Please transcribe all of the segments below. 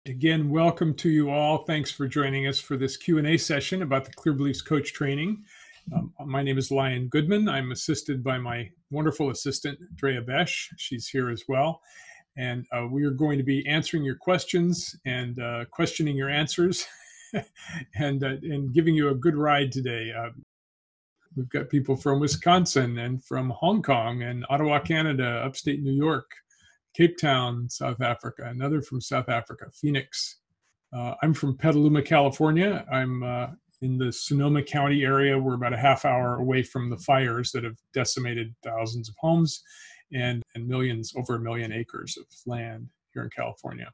Again, welcome to you all. Thanks for joining us for this Q&A session about the Clear Beliefs Coach Training. My name is Lion Goodman. I'm assisted by my wonderful assistant, Drea Besh. She's here as well. And we are going to be answering your questions and questioning your answers and giving you a good ride today. We've got people from Wisconsin and from Hong Kong and Ottawa, Canada, upstate New York, Cape Town, South Africa, another from South Africa, Phoenix. I'm from Petaluma, California. I'm in the Sonoma County area. We're about a half hour away from the fires that have decimated thousands of homes and millions, over 1 million acres of land here in California.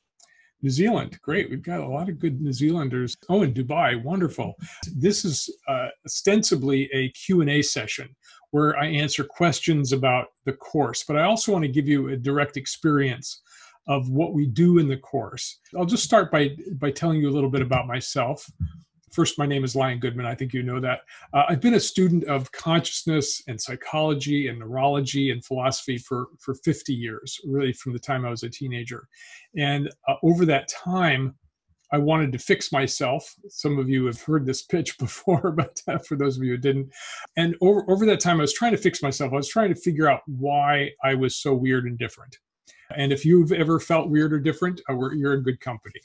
New Zealand, great. We've got a lot of good New Zealanders. Oh, in Dubai, wonderful. This is ostensibly a Q&A session where I answer questions about the course, but I also want to give you a direct experience of what we do in the course. I'll just start by telling you a little bit about myself. First, my name is Lion Goodman. I think you know that. I've been a student of consciousness and psychology and neurology and philosophy for 50 years, really from the time I was a teenager. And over that time, I wanted to fix myself. Some of you have heard this pitch before, but for those of you who didn't. And over that time, I was trying to fix myself. I was trying to figure out why I was so weird and different. And if you've ever felt weird or different, you're in good company.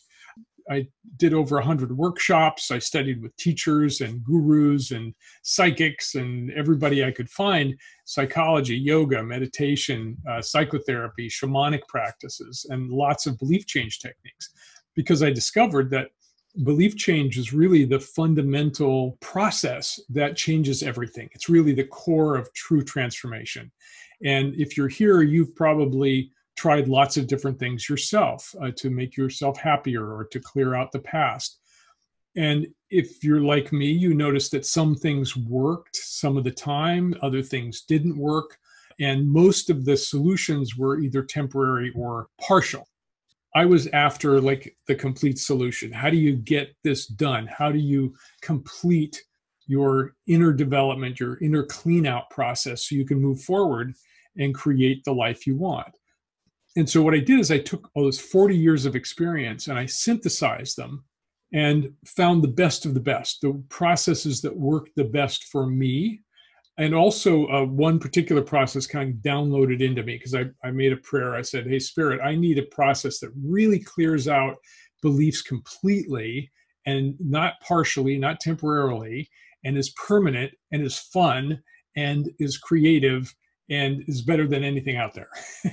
I did over 100 workshops. I studied with teachers and gurus and psychics and everybody I could find, psychology, yoga, meditation, psychotherapy, shamanic practices, and lots of belief change techniques, because I discovered that belief change is really the fundamental process that changes everything. It's really the core of true transformation. And if you're here, you've probably tried lots of different things yourself to make yourself happier or to clear out the past. And if you're like me, you notice that some things worked some of the time, other things didn't work. And most of the solutions were either temporary or partial. I was after like the complete solution. How do you get this done? How do you complete your inner development, your inner clean out process so you can move forward and create the life you want? And so what I did is I took all those 40 years of experience and I synthesized them and found the best of the best, the processes that worked the best for me. And also one particular process kind of downloaded into me because I made a prayer. I said, hey, Spirit, I need a process that really clears out beliefs completely and not partially, not temporarily, and is permanent and is fun and is creative and is better than anything out there.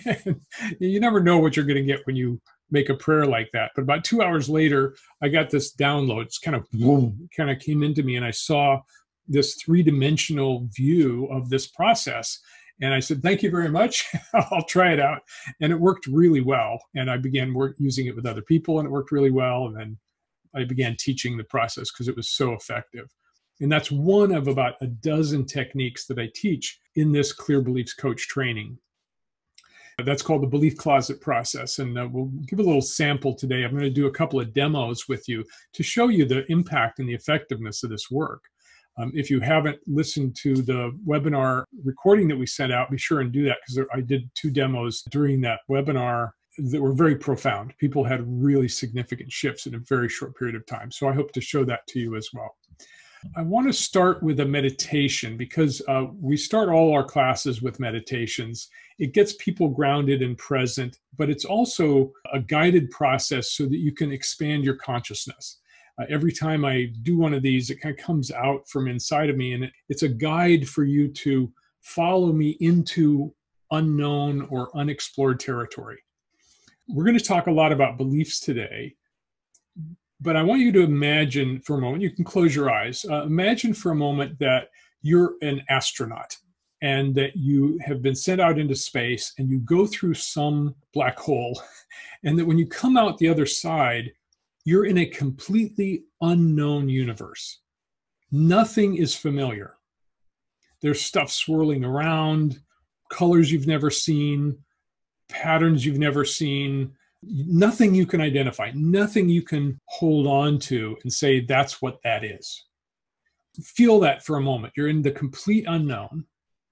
You never know what you're going to get when you make a prayer like that. But about 2 hours later, I got this download. It's kind of boom, kind of came into me, and I saw this three-dimensional view of this process. And I said, thank you very much. I'll try it out. And it worked really well. And I began using it with other people, and it worked really well. And then I began teaching the process because it was so effective. And that's one of about a dozen techniques that I teach in this Clear Beliefs Coach training. That's called the Belief Closet process. And we'll give a little sample today. I'm going to do a couple of demos with you to show you the impact and the effectiveness of this work. If you haven't listened to the webinar recording that we sent out, be sure and do that, because I did 2 demos during that webinar that were very profound. People had really significant shifts in a very short period of time. So I hope to show that to you as well. I want to start with a meditation because we start all our classes with meditations. It gets people grounded and present, but it's also a guided process so that you can expand your consciousness. Every time I do one of these, it kind of comes out from inside of me, and it's a guide for you to follow me into unknown or unexplored territory. We're going to talk a lot about beliefs today. But I want you to imagine for a moment, you can close your eyes, imagine for a moment that you're an astronaut and that you have been sent out into space and you go through some black hole, and that when you come out the other side, you're in a completely unknown universe. Nothing is familiar. There's stuff swirling around, colors you've never seen, patterns you've never seen, nothing you can identify, nothing you can hold on to and say, that's what that is. Feel that for a moment. You're in the complete unknown.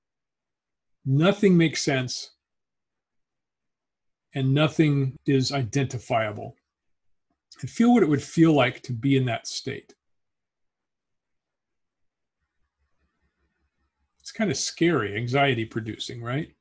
Nothing makes sense. And nothing is identifiable. and feel what it would feel like to be in that state. It's kind of scary, anxiety producing, right?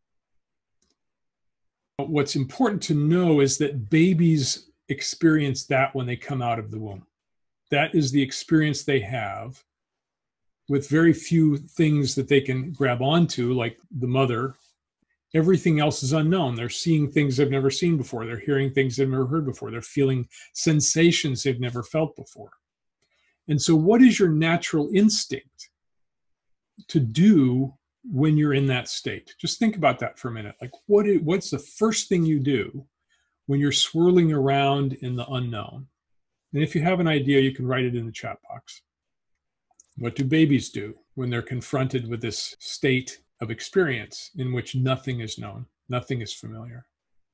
But what's important to know is that babies experience that when they come out of the womb. That is the experience they have, with very few things that they can grab onto, like the mother. Everything else is unknown. They're seeing things they've never seen before. They're hearing things they've never heard before. They're feeling sensations they've never felt before. And so, what is your natural instinct to do when you're in that state? Just think about that for a minute. Like, what's the first thing you do when you're swirling around in the unknown? And if you have an idea, you can write it in the chat box. What do babies do when they're confronted with this state of experience in which nothing is known, nothing is familiar?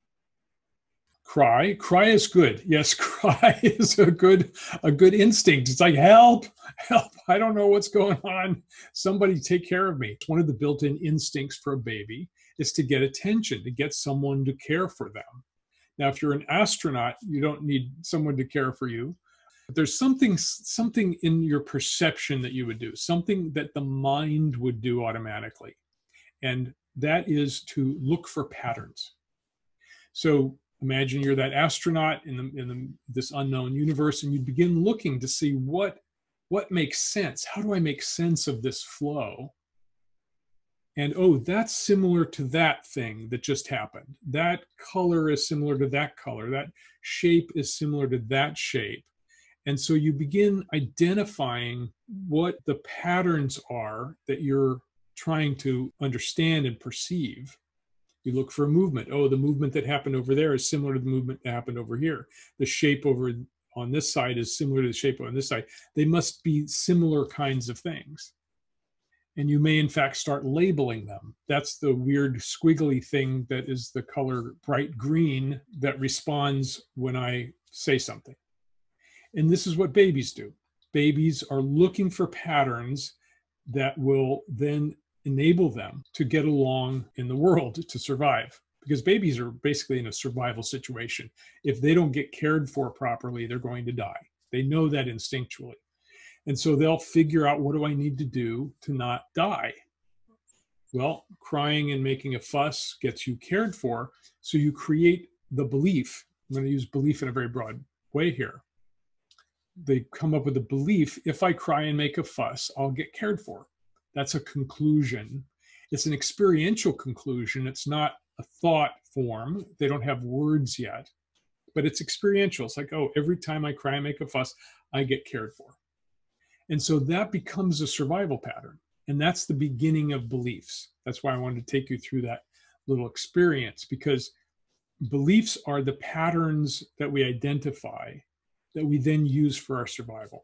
Cry. Cry is good. Yes, cry is a good instinct. It's like, help, help. I don't know what's going on. Somebody take care of me. One of the built-in instincts for a baby is to get attention, to get someone to care for them. Now, if you're an astronaut, you don't need someone to care for you. But there's something in your perception that you would do, something that the mind would do automatically. And that is to look for patterns. So imagine you're that astronaut in this unknown universe, and you begin looking to see what makes sense. How do I make sense of this flow? And oh, that's similar to that thing that just happened. That color is similar to that color. That shape is similar to that shape. And so you begin identifying what the patterns are that you're trying to understand and perceive. You look for a movement. Oh, the movement that happened over there is similar to the movement that happened over here. The shape over on this side is similar to the shape on this side. They must be similar kinds of things. And you may, in fact, start labeling them. That's the weird squiggly thing that is the color bright green that responds when I say something. And this is what babies do. Babies are looking for patterns that will then enable them to get along in the world, to survive. Because babies are basically in a survival situation. If they don't get cared for properly, they're going to die. They know that instinctually. And so they'll figure out, what do I need to do to not die? Well, crying and making a fuss gets you cared for. So you create the belief. I'm going to use belief in a very broad way here. They come up with a belief, if I cry and make a fuss, I'll get cared for. That's a conclusion. It's an experiential conclusion. It's not a thought form. They don't have words yet, but it's experiential. It's like, oh, every time I cry and make a fuss, I get cared for. And so that becomes a survival pattern. And that's the beginning of beliefs. That's why I wanted to take you through that little experience, because beliefs are the patterns that we identify that we then use for our survival.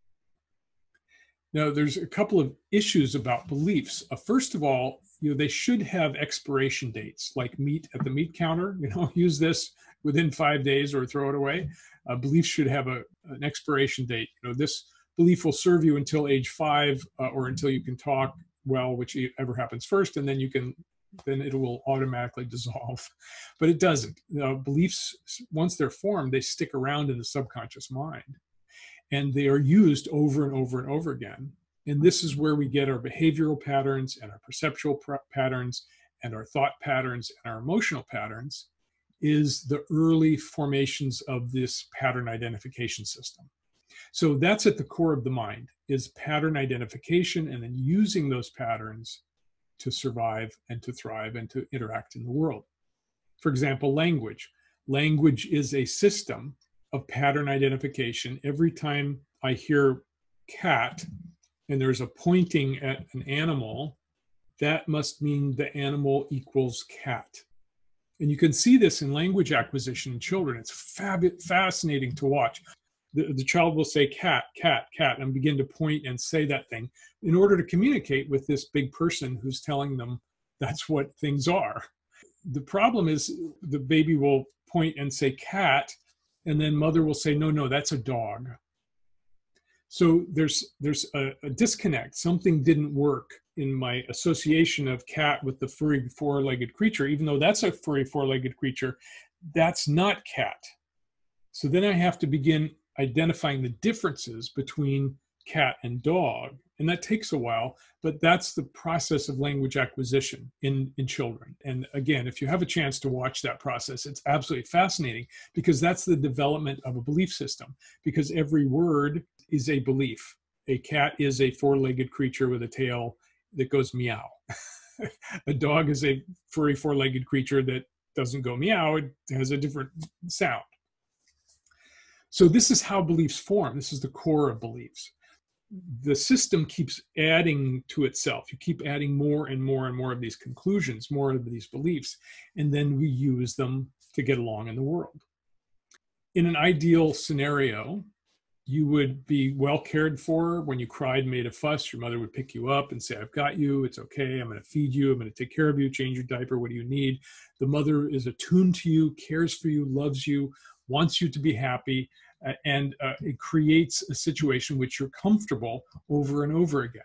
Now, there's a couple of issues about beliefs. First of all, they should have expiration dates, like meat at the meat counter. Use this within 5 days or throw it away. Beliefs should have an expiration date. This belief will serve you until age 5 or until you can talk well, whichever happens first, and then it will automatically dissolve. But it doesn't. Beliefs, once they're formed, they stick around in the subconscious mind. And they are used over and over and over again. And this is where we get our behavioral patterns and our perceptual patterns and our thought patterns and our emotional patterns, is the early formations of this pattern identification system. So that's at the core of the mind, is pattern identification, and then using those patterns to survive and to thrive and to interact in the world. For example, language. Language is a system of pattern identification. Every time I hear cat and there's a pointing at an animal, that must mean the animal equals cat. And you can see this in language acquisition in children. It's fascinating to watch. The child will say cat, cat, cat, and begin to point and say that thing in order to communicate with this big person who's telling them that's what things are. The problem is the baby will point and say cat, and then mother will say, no, that's a dog. So there's a disconnect. Something didn't work in my association of cat with the furry four-legged creature. Even though that's a furry four-legged creature, that's not cat. So then I have to begin identifying the differences between cat and dog. And that takes a while, but that's the process of language acquisition in children. And again, if you have a chance to watch that process, it's absolutely fascinating because that's the development of a belief system, because every word is a belief. A cat is a four-legged creature with a tail that goes meow. A dog is a furry four-legged creature that doesn't go meow, it has a different sound. So this is how beliefs form. This is the core of beliefs. The system keeps adding to itself. You keep adding more and more and more of these conclusions, more of these beliefs, and then we use them to get along in the world. In an ideal scenario, you would be well cared for. When you cried, made a fuss, your mother would pick you up and say, I've got you, it's okay, I'm going to feed you, I'm going to take care of you, change your diaper, what do you need? The mother is attuned to you, cares for you, loves you, wants you to be happy, and it creates a situation which you're comfortable over and over again.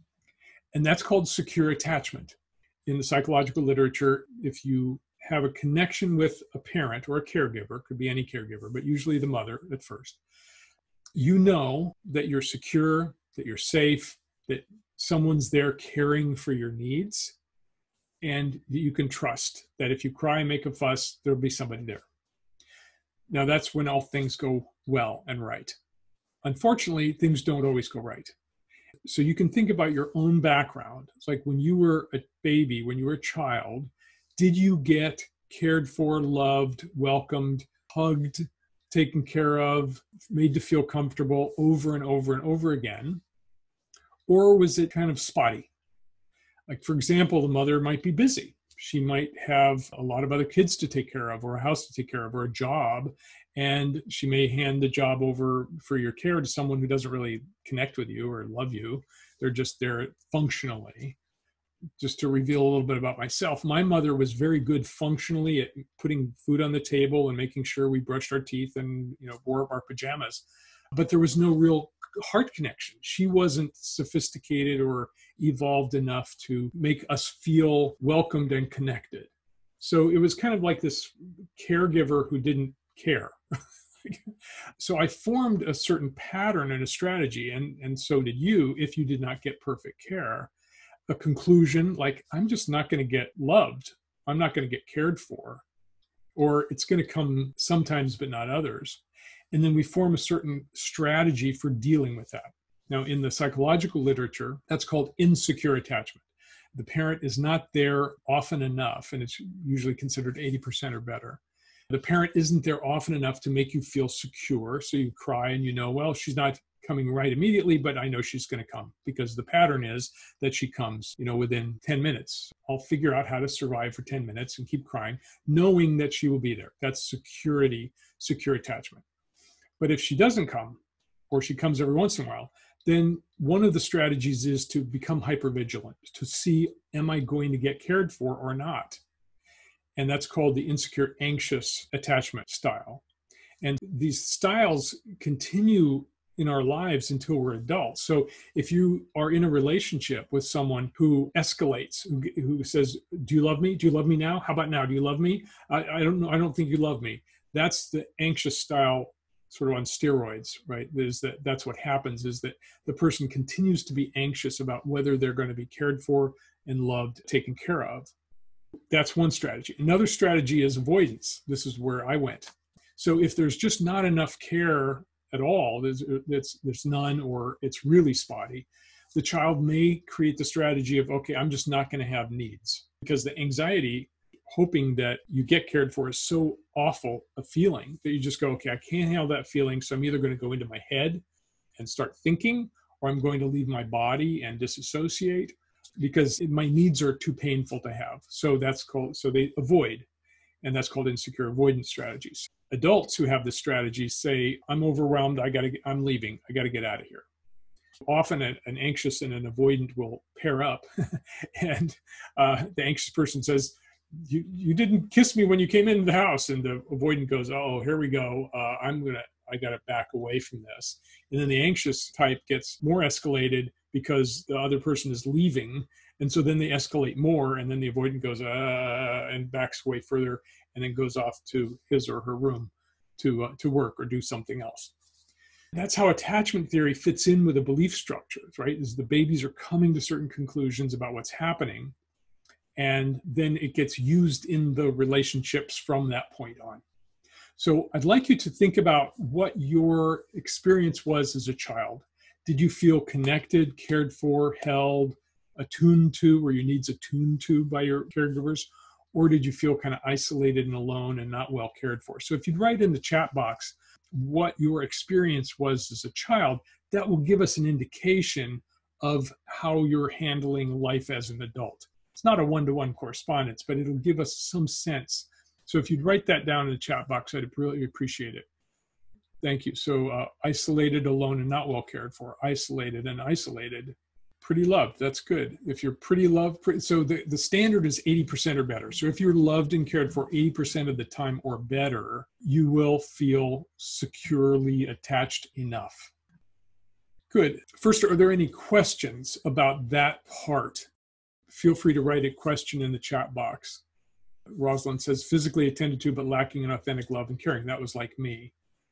And that's called secure attachment. In the psychological literature, if you have a connection with a parent or a caregiver, could be any caregiver, but usually the mother at first, you know that you're secure, that you're safe, that someone's there caring for your needs, and that you can trust that if you cry and make a fuss, there'll be somebody there. Now, that's when all things go well and right. Unfortunately, things don't always go right. So you can think about your own background. It's like when you were a baby, when you were a child, did you get cared for, loved, welcomed, hugged, taken care of, made to feel comfortable over and over and over again? Or was it kind of spotty? Like, for example, the mother might be busy. She might have a lot of other kids to take care of, or a house to take care of, or a job, and she may hand the job over for your care to someone who doesn't really connect with you or love you. They're just there functionally. Just to reveal a little bit about myself, my mother was very good functionally at putting food on the table and making sure we brushed our teeth and wore up our pajamas. But there was no real heart connection. She wasn't sophisticated or evolved enough to make us feel welcomed and connected. So it was kind of like this caregiver who didn't care. So I formed a certain pattern and a strategy, and so did you if you did not get perfect care. A conclusion like, I'm just not going to get loved. I'm not going to get cared for, or it's going to come sometimes, but not others. And then we form a certain strategy for dealing with that. Now, in the psychological literature, that's called insecure attachment. The parent is not there often enough, and it's usually considered 80% or better. The parent isn't there often enough to make you feel secure. So you cry and well, she's not coming right immediately, but I know she's going to come because the pattern is that she comes, within 10 minutes. I'll figure out how to survive for 10 minutes and keep crying, knowing that she will be there. That's secure attachment. But if she doesn't come, or she comes every once in a while, then one of the strategies is to become hypervigilant, to see, am I going to get cared for or not? And that's called the insecure anxious attachment style. And these styles continue in our lives until we're adults. So if you are in a relationship with someone who escalates, who says, do you love me? Do you love me now? How about now? Do you love me? I don't know. I don't think you love me. That's the anxious style sort of on steroids, right? That's what happens, is that the person continues to be anxious about whether they're going to be cared for and loved, taken care of. That's one strategy. Another strategy is avoidance. This is where I went. So if there's just not enough care at all, there's none, or it's really spotty, the child may create the strategy of, okay, I'm just not going to have needs, because the anxiety, hoping that you get cared for, is so awful a feeling that you just go, okay, I can't handle that feeling. So I'm either going to go into my head and start thinking, or I'm going to leave my body and disassociate because my needs are too painful to have. So they avoid, and that's called insecure avoidance strategies. Adults who have this strategy say, I'm overwhelmed, I'm leaving, I got to get out of here. Often an anxious and an avoidant will pair up and the anxious person says, you didn't kiss me when you came into the house. And the avoidant goes, oh, here we go. I got to back away from this. And then the anxious type gets more escalated because the other person is leaving. And so then they escalate more. And then the avoidant goes, and backs away further, and then goes off to his or her room. to work or do something else. That's how attachment theory fits in with the belief structures, right? Is the babies are coming to certain conclusions about what's happening, and then it gets used in the relationships from that point on. So I'd like you to think about what your experience was as a child. Did you feel connected, cared for, held, attuned to, were your needs attuned to by your caregivers? Or did you feel kind of isolated and alone and not well cared for? So if you'd write in the chat box what your experience was as a child, that will give us an indication of how you're handling life as an adult. It's not a one-to-one correspondence, but it'll give us some sense. So if you'd write that down in the chat box, I'd really appreciate it. Thank you. So isolated, alone, and not well cared for. Isolated and isolated. Pretty loved. That's good. If you're pretty loved, so the standard is 80% or better. So if you're loved and cared for 80% of the time or better, you will feel securely attached enough. Good. First, are there any questions about that part? Feel free to write a question in the chat box. Rosalind says, physically attended to, but lacking in authentic love and caring. That was like me.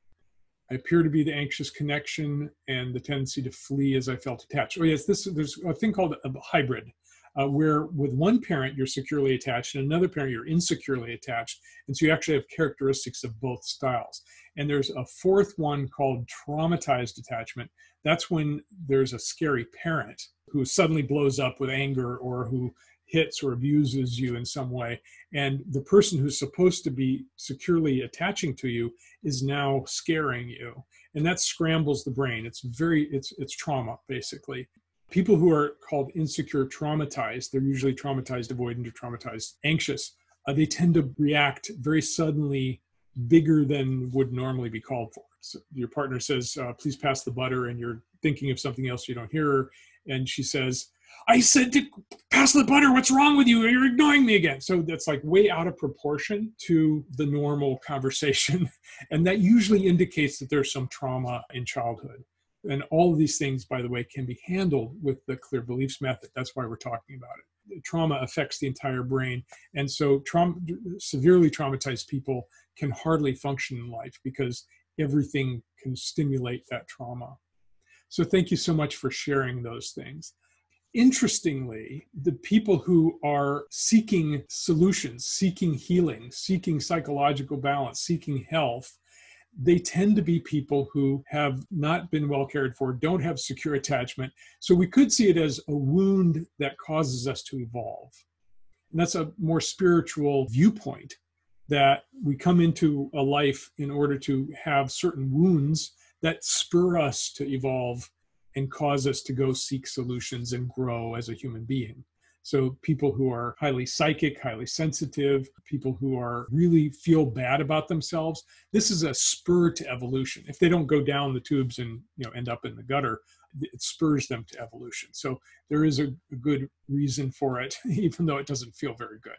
I appear to be the anxious connection and the tendency to flee as I felt attached. Oh yes, there's a thing called a hybrid, where with one parent you're securely attached and another parent you're insecurely attached. And so you actually have characteristics of both styles. And there's a fourth one called traumatized attachment. That's when there's a scary parent who suddenly blows up with anger or who hits or abuses you in some way. And the person who's supposed to be securely attaching to you is now scaring you. And that scrambles the brain. It's trauma, basically. People who are called insecure traumatized, they're usually traumatized avoidant or traumatized anxious. They tend to react very suddenly, bigger than would normally be called for. So your partner says, please pass the butter, and you're thinking of something else, you don't hear her. And she says, I said to pass the butter, what's wrong with you? You're ignoring me again. So that's like way out of proportion to the normal conversation. And that usually indicates that there's some trauma in childhood. And all of these things, by the way, can be handled with the Clear Beliefs method. That's why we're talking about it. Trauma affects the entire brain. And so severely traumatized people can hardly function in life because everything can stimulate that trauma. So thank you so much for sharing those things. Interestingly, the people who are seeking solutions, seeking healing, seeking psychological balance, seeking health, they tend to be people who have not been well cared for, don't have secure attachment. So we could see it as a wound that causes us to evolve. And that's a more spiritual viewpoint, that we come into a life in order to have certain wounds that spur us to evolve and cause us to go seek solutions and grow as a human being. So people who are highly psychic, highly sensitive, people who are really feel bad about themselves, this is a spur to evolution. If they don't go down the tubes and end up in the gutter, it spurs them to evolution. So there is a good reason for it, even though it doesn't feel very good.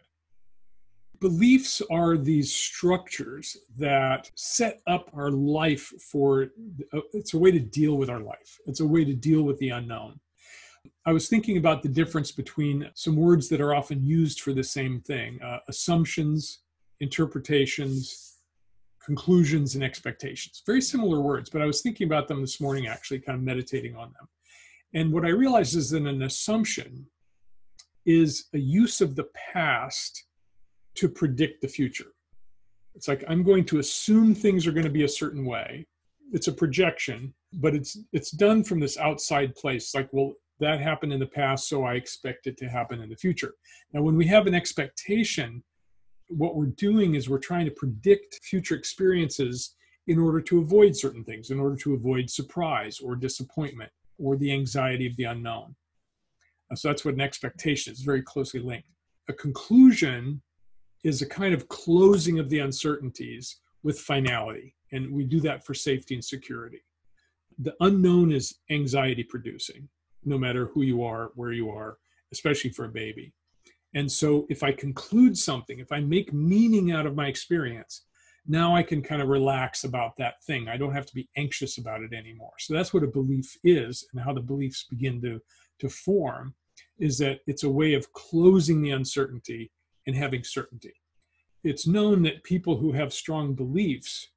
Beliefs are these structures that set up our life it's a way to deal with our life. It's a way to deal with the unknown. I was thinking about the difference between some words that are often used for the same thing, assumptions, interpretations, conclusions, and expectations. Very similar words, but I was thinking about them this morning, actually, kind of meditating on them. And what I realized is that an assumption is a use of the past to predict the future. It's like, I'm going to assume things are going to be a certain way. It's a projection, but it's done from this outside place. Like, well, that happened in the past, so I expect it to happen in the future. Now, when we have an expectation, what we're doing is we're trying to predict future experiences in order to avoid certain things, in order to avoid surprise or disappointment or the anxiety of the unknown. So that's what an expectation is, very closely linked. A conclusion is a kind of closing of the uncertainties with finality. And we do that for safety and security. The unknown is anxiety producing, no matter who you are, where you are, especially for a baby. And so if I conclude something, if I make meaning out of my experience, now I can kind of relax about that thing. I don't have to be anxious about it anymore. So that's what a belief is, and how the beliefs begin to form, is that it's a way of closing the uncertainty and having certainty. It's known that people who have strong beliefs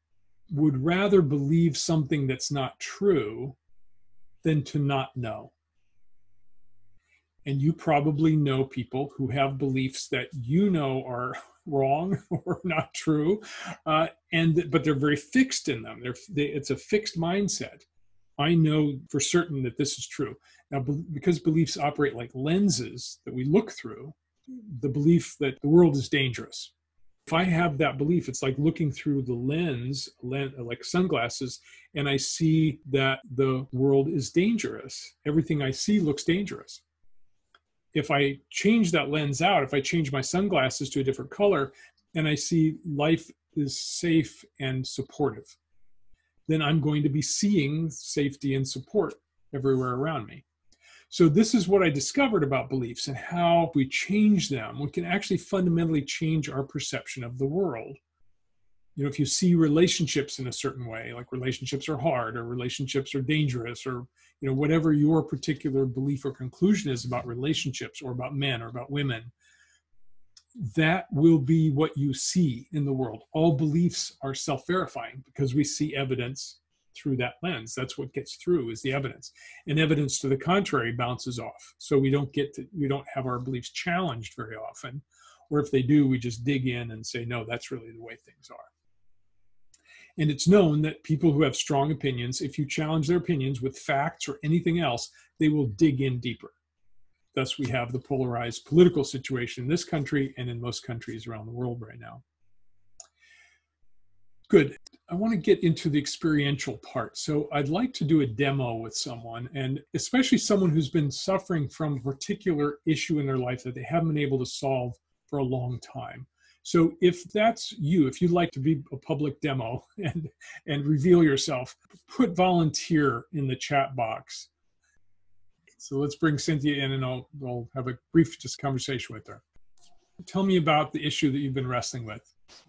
would rather believe something that's not true than to not know. And you probably know people who have beliefs that you know are wrong or not true, but they're very fixed in them. It's a fixed mindset. I know for certain that this is true. Now, because beliefs operate like lenses that we look through, the belief that the world is dangerous. If I have that belief, it's like looking through the lens, like sunglasses, and I see that the world is dangerous. Everything I see looks dangerous. If I change that lens out, if I change my sunglasses to a different color, and I see life is safe and supportive, then I'm going to be seeing safety and support everywhere around me. So this is what I discovered about beliefs and how we change them. We can actually fundamentally change our perception of the world. You know, if you see relationships in a certain way, like relationships are hard or relationships are dangerous, or, you know, whatever your particular belief or conclusion is about relationships or about men or about women, that will be what you see in the world. All beliefs are self-verifying because we see evidence through that lens. That's what gets through, is the evidence. And evidence to the contrary bounces off. So we don't have our beliefs challenged very often. Or if they do, we just dig in and say, no, that's really the way things are. And it's known that people who have strong opinions, if you challenge their opinions with facts or anything else, they will dig in deeper. Thus, we have the polarized political situation in this country and in most countries around the world right now. Good. I want to get into the experiential part. So I'd like to do a demo with someone, and especially someone who's been suffering from a particular issue in their life that they haven't been able to solve for a long time. So if that's you, if you'd like to be a public demo and reveal yourself, put volunteer in the chat box. So let's bring Cynthia in, and I'll have a brief just conversation with her. Tell me about the issue that you've been wrestling with.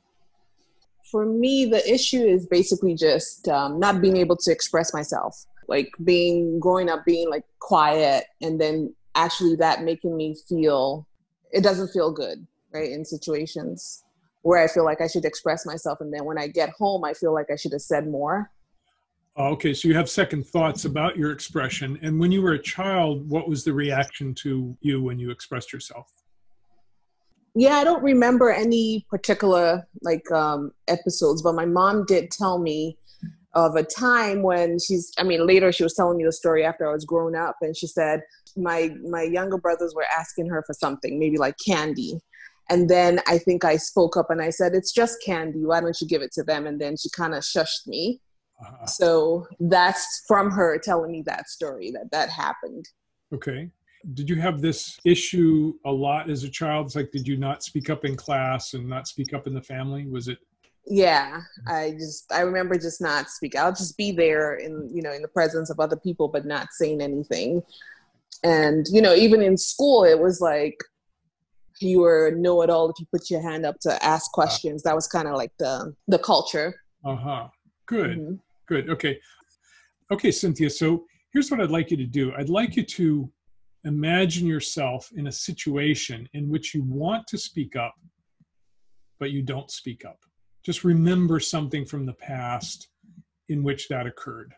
For me, the issue is basically just not being able to express myself, like growing up being like quiet, and then actually that making me feel, it doesn't feel good, right? In situations where I feel like I should express myself. And then when I get home, I feel like I should have said more. Okay, so you have second thoughts about your expression. And when you were a child, what was the reaction to you when you expressed yourself? Yeah, I don't remember any particular episodes, but my mom did tell me of a time when later she was telling me the story after I was grown up, and she said my younger brothers were asking her for something, maybe like candy. And then I think I spoke up and I said, it's just candy. Why don't you give it to them? And then she kind of shushed me. Uh-huh. So that's from her telling me that story, that happened. Okay. Did you have this issue a lot as a child? It's like, did you not speak up in class and not speak up in the family? Was it? Yeah, I remember just not speaking. I'll just be there in the presence of other people, but not saying anything. And, even in school, it was like, you were know-it-all if you put your hand up to ask questions. That was kind of like the culture. Uh-huh. Good. Mm-hmm. Good. Okay, Cynthia. So here's what I'd like you to do. I'd like you to imagine yourself in a situation in which you want to speak up, but you don't speak up. Just remember something from the past in which that occurred.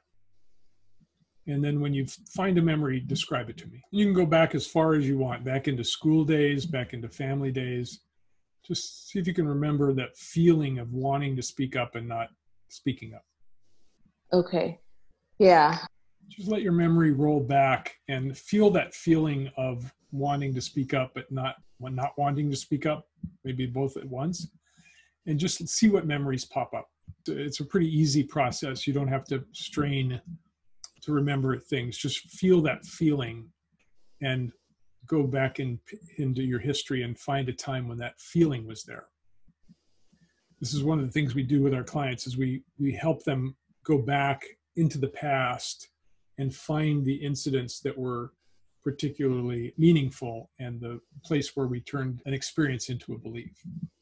And then when you find a memory, describe it to me. You can go back as far as you want, back into school days, back into family days. Just see if you can remember that feeling of wanting to speak up and not speaking up. Okay. Yeah. Just let your memory roll back and feel that feeling of wanting to speak up, but not wanting to speak up, maybe both at once. And just see what memories pop up. It's a pretty easy process. You don't have to strain to remember things. Just feel that feeling and go back into your history and find a time when that feeling was there. This is one of the things we do with our clients, is we help them go back into the past and find the incidents that were particularly meaningful and the place where we turned an experience into a belief.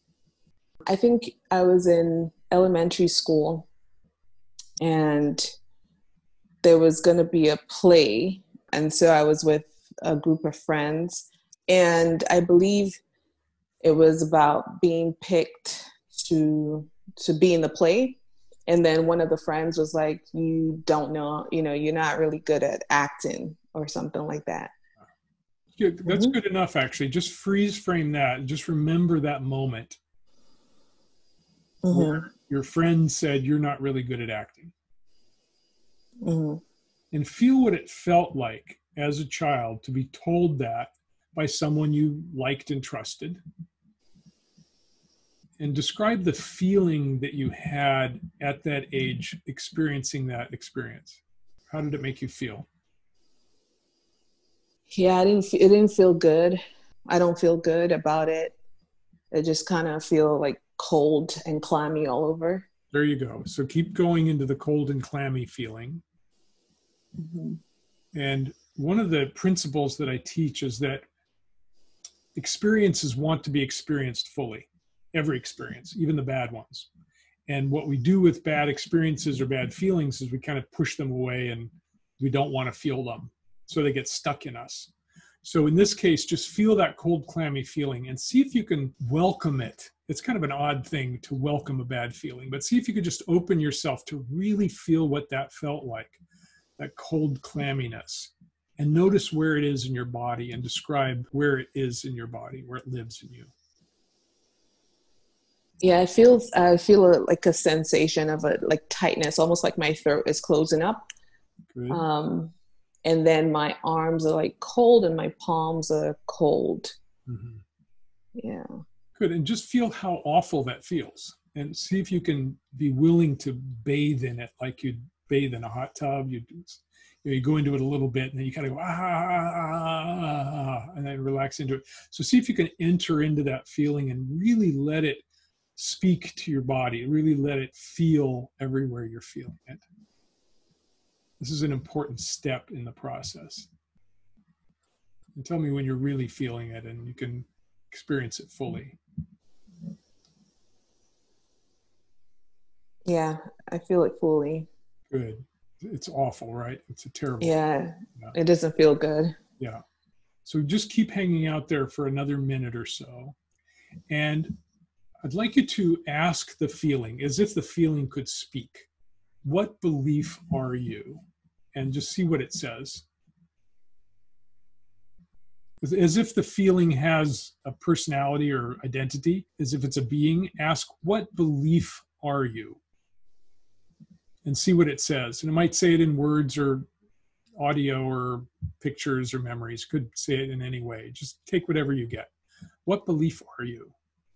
I think I was in elementary school and there was going to be a play. And so I was with a group of friends, and I believe it was about being picked to be in the play. And then one of the friends was like, you don't know, you're not really good at acting or something like that. Yeah, that's good enough, actually. Just freeze frame that. Just remember that moment where your friend said you're not really good at acting. And feel what it felt like as a child to be told that by someone you liked and trusted. And describe the feeling that you had at that age experiencing that experience. How did it make you feel? Yeah, it didn't feel good. I don't feel good about it. I just kind of feel like cold and clammy all over. There you go. So keep going into the cold and clammy feeling. And one of the principles that I teach is that experiences want to be experienced fully. Every experience, even the bad ones. And what we do with bad experiences or bad feelings is we kind of push them away and we don't want to feel them. So they get stuck in us. So in this case, just feel that cold, clammy feeling and see if you can welcome it. It's kind of an odd thing to welcome a bad feeling, but see if you could just open yourself to really feel what that felt like, that cold clamminess. And notice where it is in your body and describe where it is in your body, where it lives in you. Yeah, I feel like a sensation of like tightness, almost like my throat is closing up. Good. And then my arms are like cold and my palms are cold. Yeah. Good. And just feel how awful that feels and see if you can be willing to bathe in it like you'd bathe in a hot tub. You go into it a little bit and then you kind of go, and then relax into it. So see if you can enter into that feeling and really let it speak to your body, really let it feel everywhere you're feeling it. This is an important step in the process. And tell me when you're really feeling it and you can experience it fully. Yeah, I feel it fully. Good. It's awful, right? It's a terrible. Yeah, it doesn't feel good. Yeah. So just keep hanging out there for another minute or so. And I'd like you to ask the feeling as if the feeling could speak. What belief are you? And just see what it says. As if the feeling has a personality or identity, as if it's a being, ask, what belief are you? And see what it says. And it might say it in words or audio or pictures or memories. Could say it in any way. Just take whatever you get. What belief are you?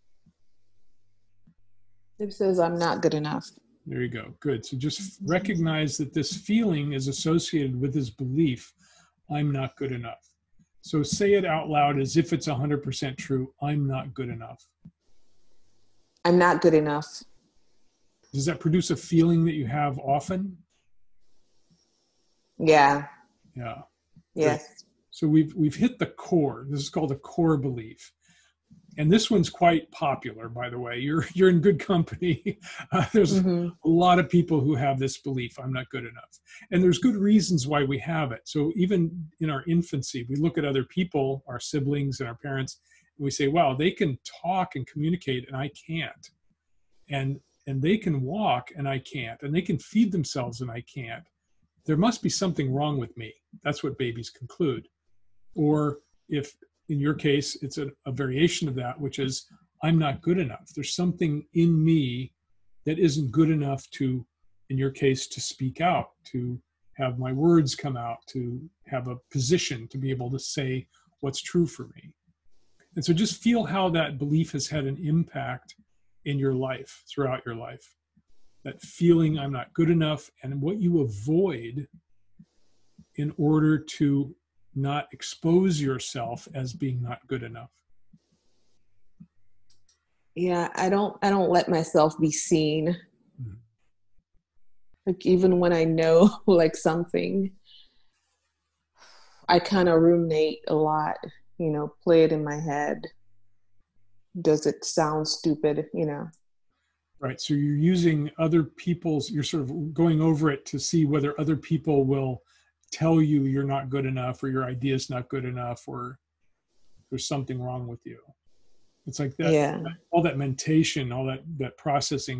It says I'm not good enough. There you go. Good. So just recognize that this feeling is associated with this belief, I'm not good enough. So say it out loud as if it's 100% true. I'm not good enough. I'm not good enough. Does that produce a feeling that you have often? Yeah. Yeah. Yes. Good. So we've hit the core. This is called a core belief. And this one's quite popular, by the way. You're in good company. There's a lot of people who have this belief, I'm not good enough. And there's good reasons why we have it. So even in our infancy, we look at other people, our siblings and our parents, and we say, wow, they can talk and communicate and I can't. And they can walk and I can't. And they can feed themselves and I can't. There must be something wrong with me. That's what babies conclude. Or if in your case, it's a variation of that, which is, I'm not good enough. There's something in me that isn't good enough to, in your case, to speak out, to have my words come out, to have a position, to be able to say what's true for me. And so just feel how that belief has had an impact in your life, throughout your life. That feeling I'm not good enough, and what you avoid in order to not expose yourself as being not good enough. Yeah, I don't let myself be seen. Like even when I know like something, I kind of ruminate a lot, play it in my head. Does it sound stupid, Right. So you're using other people's, you're sort of going over it to see whether other people will tell you you're not good enough or your idea is not good enough or there's something wrong with you. It's like that, all that mentation, all that processing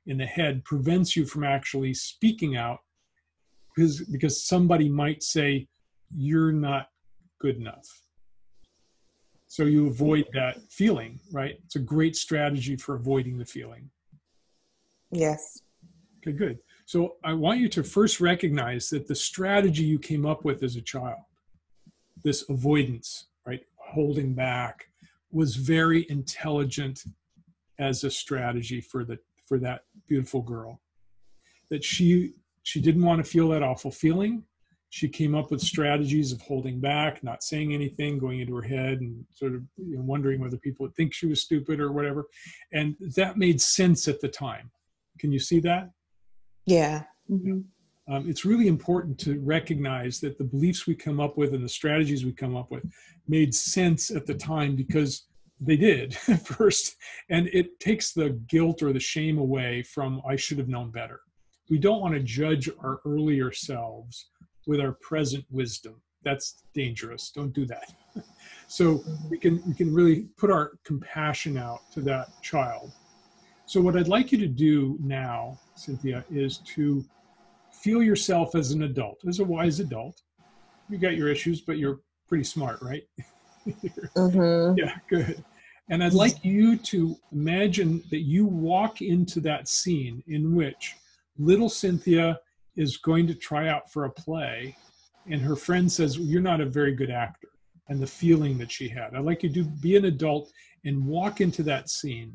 in the head prevents you from actually speaking out because somebody might say, you're not good enough. So you avoid that feeling, right? It's a great strategy for avoiding the feeling. Yes. Okay, good. So I want you to first recognize that the strategy you came up with as a child, this avoidance, right, holding back, was very intelligent as a strategy for that beautiful girl. That she didn't want to feel that awful feeling. She came up with strategies of holding back, not saying anything, going into her head and sort of wondering whether people would think she was stupid or whatever. And that made sense at the time. Can you see that? Yeah. Mm-hmm. It's really important to recognize that the beliefs we come up with and the strategies we come up with made sense at the time because they did at first. And it takes the guilt or the shame away from, I should have known better. We don't want to judge our earlier selves with our present wisdom. That's dangerous. Don't do that. So we can really put our compassion out to that child. So what I'd like you to do now, Cynthia, is to feel yourself as an adult, as a wise adult. You got your issues, but you're pretty smart, right? Mm-hmm. Yeah, good. And I'd like you to imagine that you walk into that scene in which little Cynthia is going to try out for a play, and her friend says, you're not a very good actor, and the feeling that she had. I'd like you to be an adult and walk into that scene.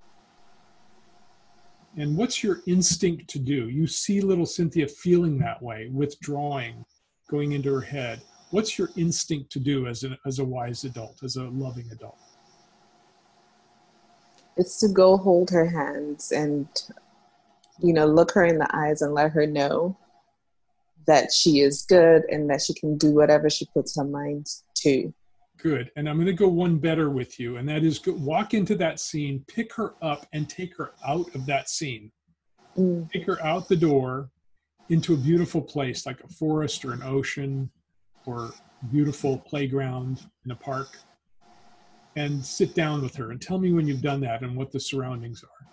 And what's your instinct to do? You see little Cynthia feeling that way, withdrawing, going into her head. What's your instinct to do as a wise adult, as a loving adult? It's to go hold her hands and, look her in the eyes and let her know that she is good and that she can do whatever she puts her mind to. Good. And I'm going to go one better with you, and that is walk into that scene, pick her up, and take her out of that scene. Take her out the door into a beautiful place like a forest or an ocean or a beautiful playground in a park, and sit down with her and tell me when you've done that and what the surroundings are.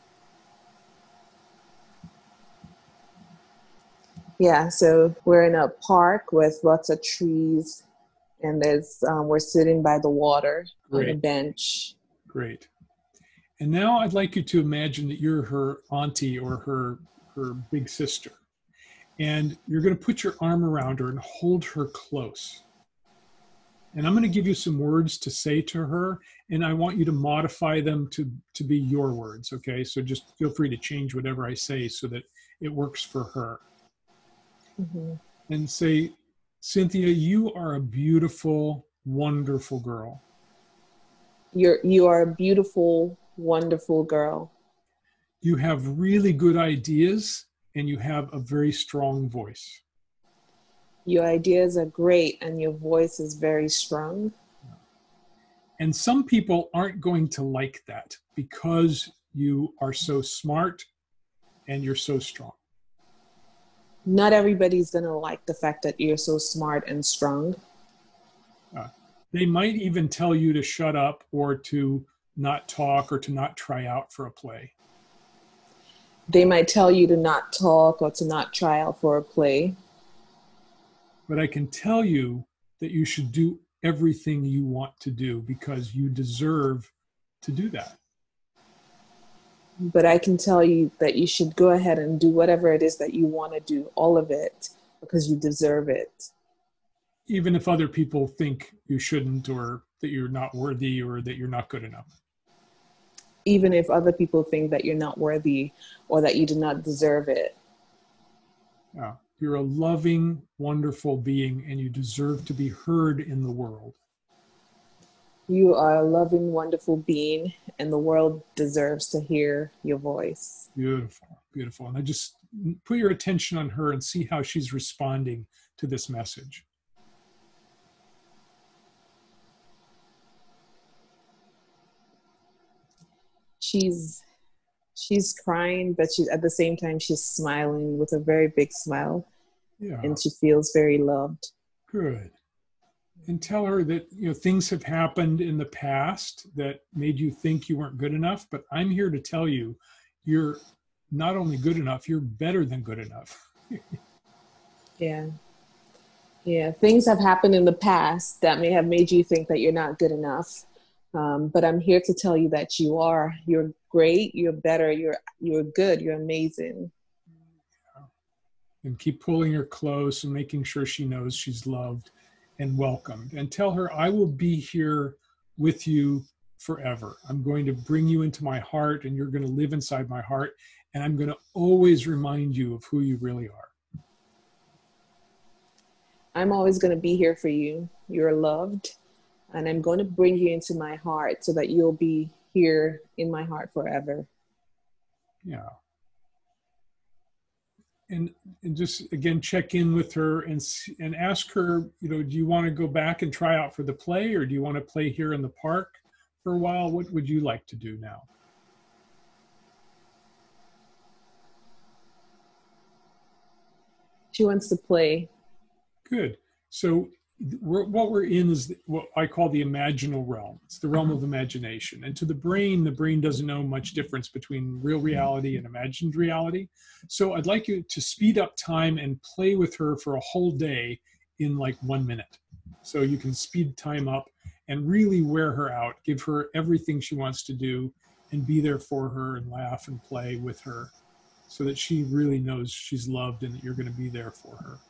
Yeah, so we're in a park with lots of trees, and we're sitting by the water on a bench. Great. And now I'd like you to imagine that you're her auntie or her big sister. And you're going to put your arm around her and hold her close. And I'm going to give you some words to say to her, and I want you to modify them to be your words, okay? So just feel free to change whatever I say so that it works for her. Mm-hmm. And say, Cynthia, you are a beautiful, wonderful girl. You are a beautiful, wonderful girl. You have really good ideas, and you have a very strong voice. Your ideas are great, and your voice is very strong. And some people aren't going to like that because you are so smart and you're so strong. Not everybody's going to like the fact that you're so smart and strong. They might even tell you to shut up or to not talk or to not try out for a play. They might tell you to not talk or to not try out for a play. But I can tell you that you should do everything you want to do because you deserve to do that. But I can tell you that you should go ahead and do whatever it is that you want to do, all of it, because you deserve it. Even if other people think you shouldn't, or that you're not worthy, or that you're not good enough. Even if other people think that you're not worthy or that you do not deserve it. You're a loving, wonderful being, and you deserve to be heard in the world. You are a loving, wonderful being, and the world deserves to hear your voice. Beautiful, beautiful. And I just put your attention on her and see how she's responding to this message. She's crying, but at the same time, she's smiling with a very big smile. Yeah. And she feels very loved. Good. And tell her that, things have happened in the past that made you think you weren't good enough, but I'm here to tell you, you're not only good enough, you're better than good enough. Yeah. Yeah. Things have happened in the past that may have made you think that you're not good enough. But I'm here to tell you that you are. You're great. You're better. You're good. You're amazing. And keep pulling her close and making sure she knows she's loved and welcomed. And tell her, I will be here with you forever. I'm going to bring you into my heart, and you're going to live inside my heart. And I'm going to always remind you of who you really are. I'm always going to be here for you. You're loved. And I'm going to bring you into my heart so that you'll be here in my heart forever. Yeah. And just, again, check in with her and ask her, do you want to go back and try out for the play, or do you want to play here in the park for a while? What would you like to do now? She wants to play. Good. So what we're in is what I call the imaginal realm. It's the realm of imagination. And to the brain doesn't know much difference between real reality and imagined reality. So I'd like you to speed up time and play with her for a whole day in like 1 minute. So you can speed time up and really wear her out, give her everything she wants to do, and be there for her and laugh and play with her so that she really knows she's loved and that you're going to be there for her.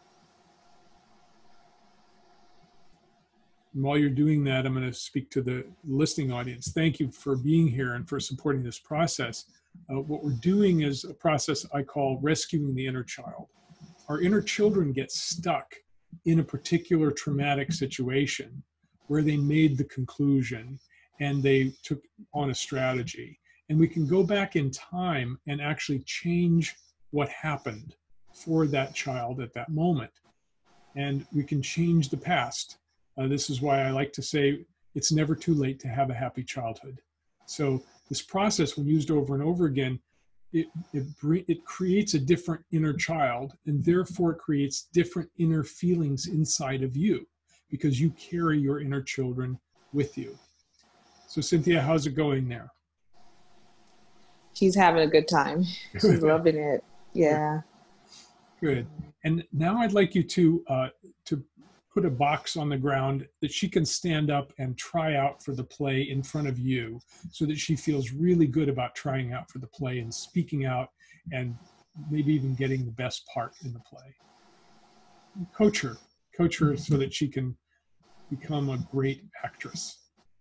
And while you're doing that, I'm going to speak to the listening audience. Thank you for being here and for supporting this process. What we're doing is a process I call rescuing the inner child. Our inner children get stuck in a particular traumatic situation where they made the conclusion and they took on a strategy. And we can go back in time and actually change what happened for that child at that moment. And we can change the past. This is why I like to say it's never too late to have a happy childhood. So this process, when used over and over again, it creates a different inner child, and therefore it creates different inner feelings inside of you because you carry your inner children with you. So Cynthia, how's it going there? She's having a good time. She's loving it. Yeah. Good. And now I'd like you to put a box on the ground that she can stand up and try out for the play in front of you so that she feels really good about trying out for the play and speaking out and maybe even getting the best part in the play. Coach her so that she can become a great actress.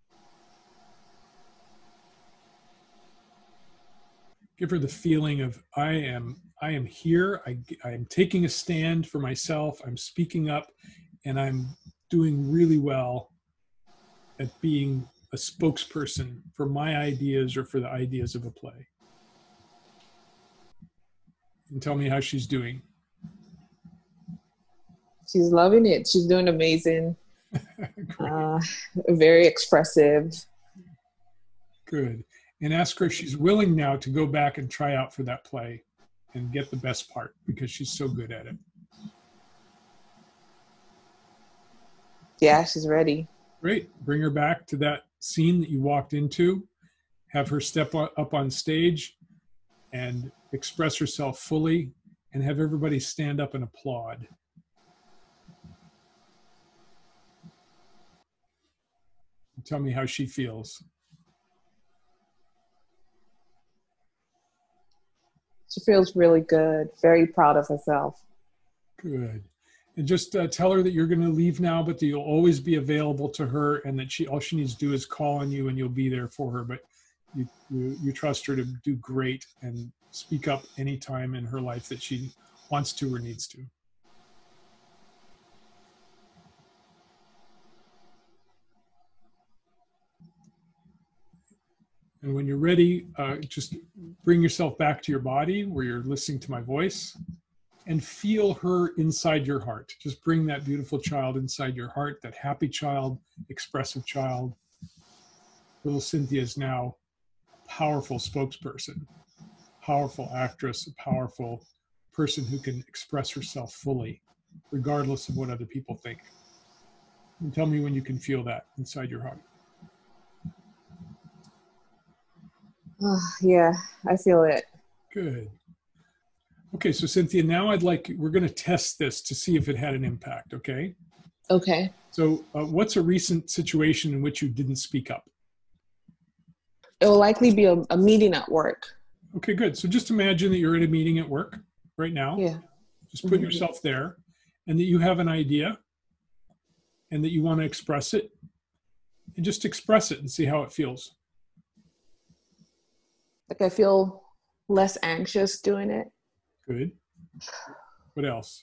Give her the feeling of, I am here, I am taking a stand for myself, I'm speaking up, and I'm doing really well at being a spokesperson for my ideas or for the ideas of a play. And tell me how she's doing. She's loving it. She's doing amazing. Very expressive. Good. And ask her if she's willing now to go back and try out for that play and get the best part because she's so good at it. Yeah, she's ready. Great. Bring her back to that scene that you walked into. Have her step up on stage and express herself fully, and have everybody stand up and applaud. Tell me how she feels. She feels really good, very proud of herself. Good. And just tell her that you're going to leave now, but that you'll always be available to her, and that all she needs to do is call on you and you'll be there for her. But you trust her to do great and speak up anytime in her life that she wants to or needs to. And when you're ready, just bring yourself back to your body where you're listening to my voice and feel her inside your heart. Just bring that beautiful child inside your heart, that happy child, expressive child. Little Cynthia is now a powerful spokesperson, powerful actress, a powerful person who can express herself fully, regardless of what other people think. And tell me when you can feel that inside your heart. Yeah, I feel it. Good. Okay, so Cynthia, now we're going to test this to see if it had an impact, okay? Okay. So what's a recent situation in which you didn't speak up? It will likely be a meeting at work. Okay, good. So just imagine that you're at a meeting at work right now. Yeah. Just put yourself there, and that you have an idea and that you want to express it, and just express it and see how it feels. Like I feel less anxious doing it. Good. What else?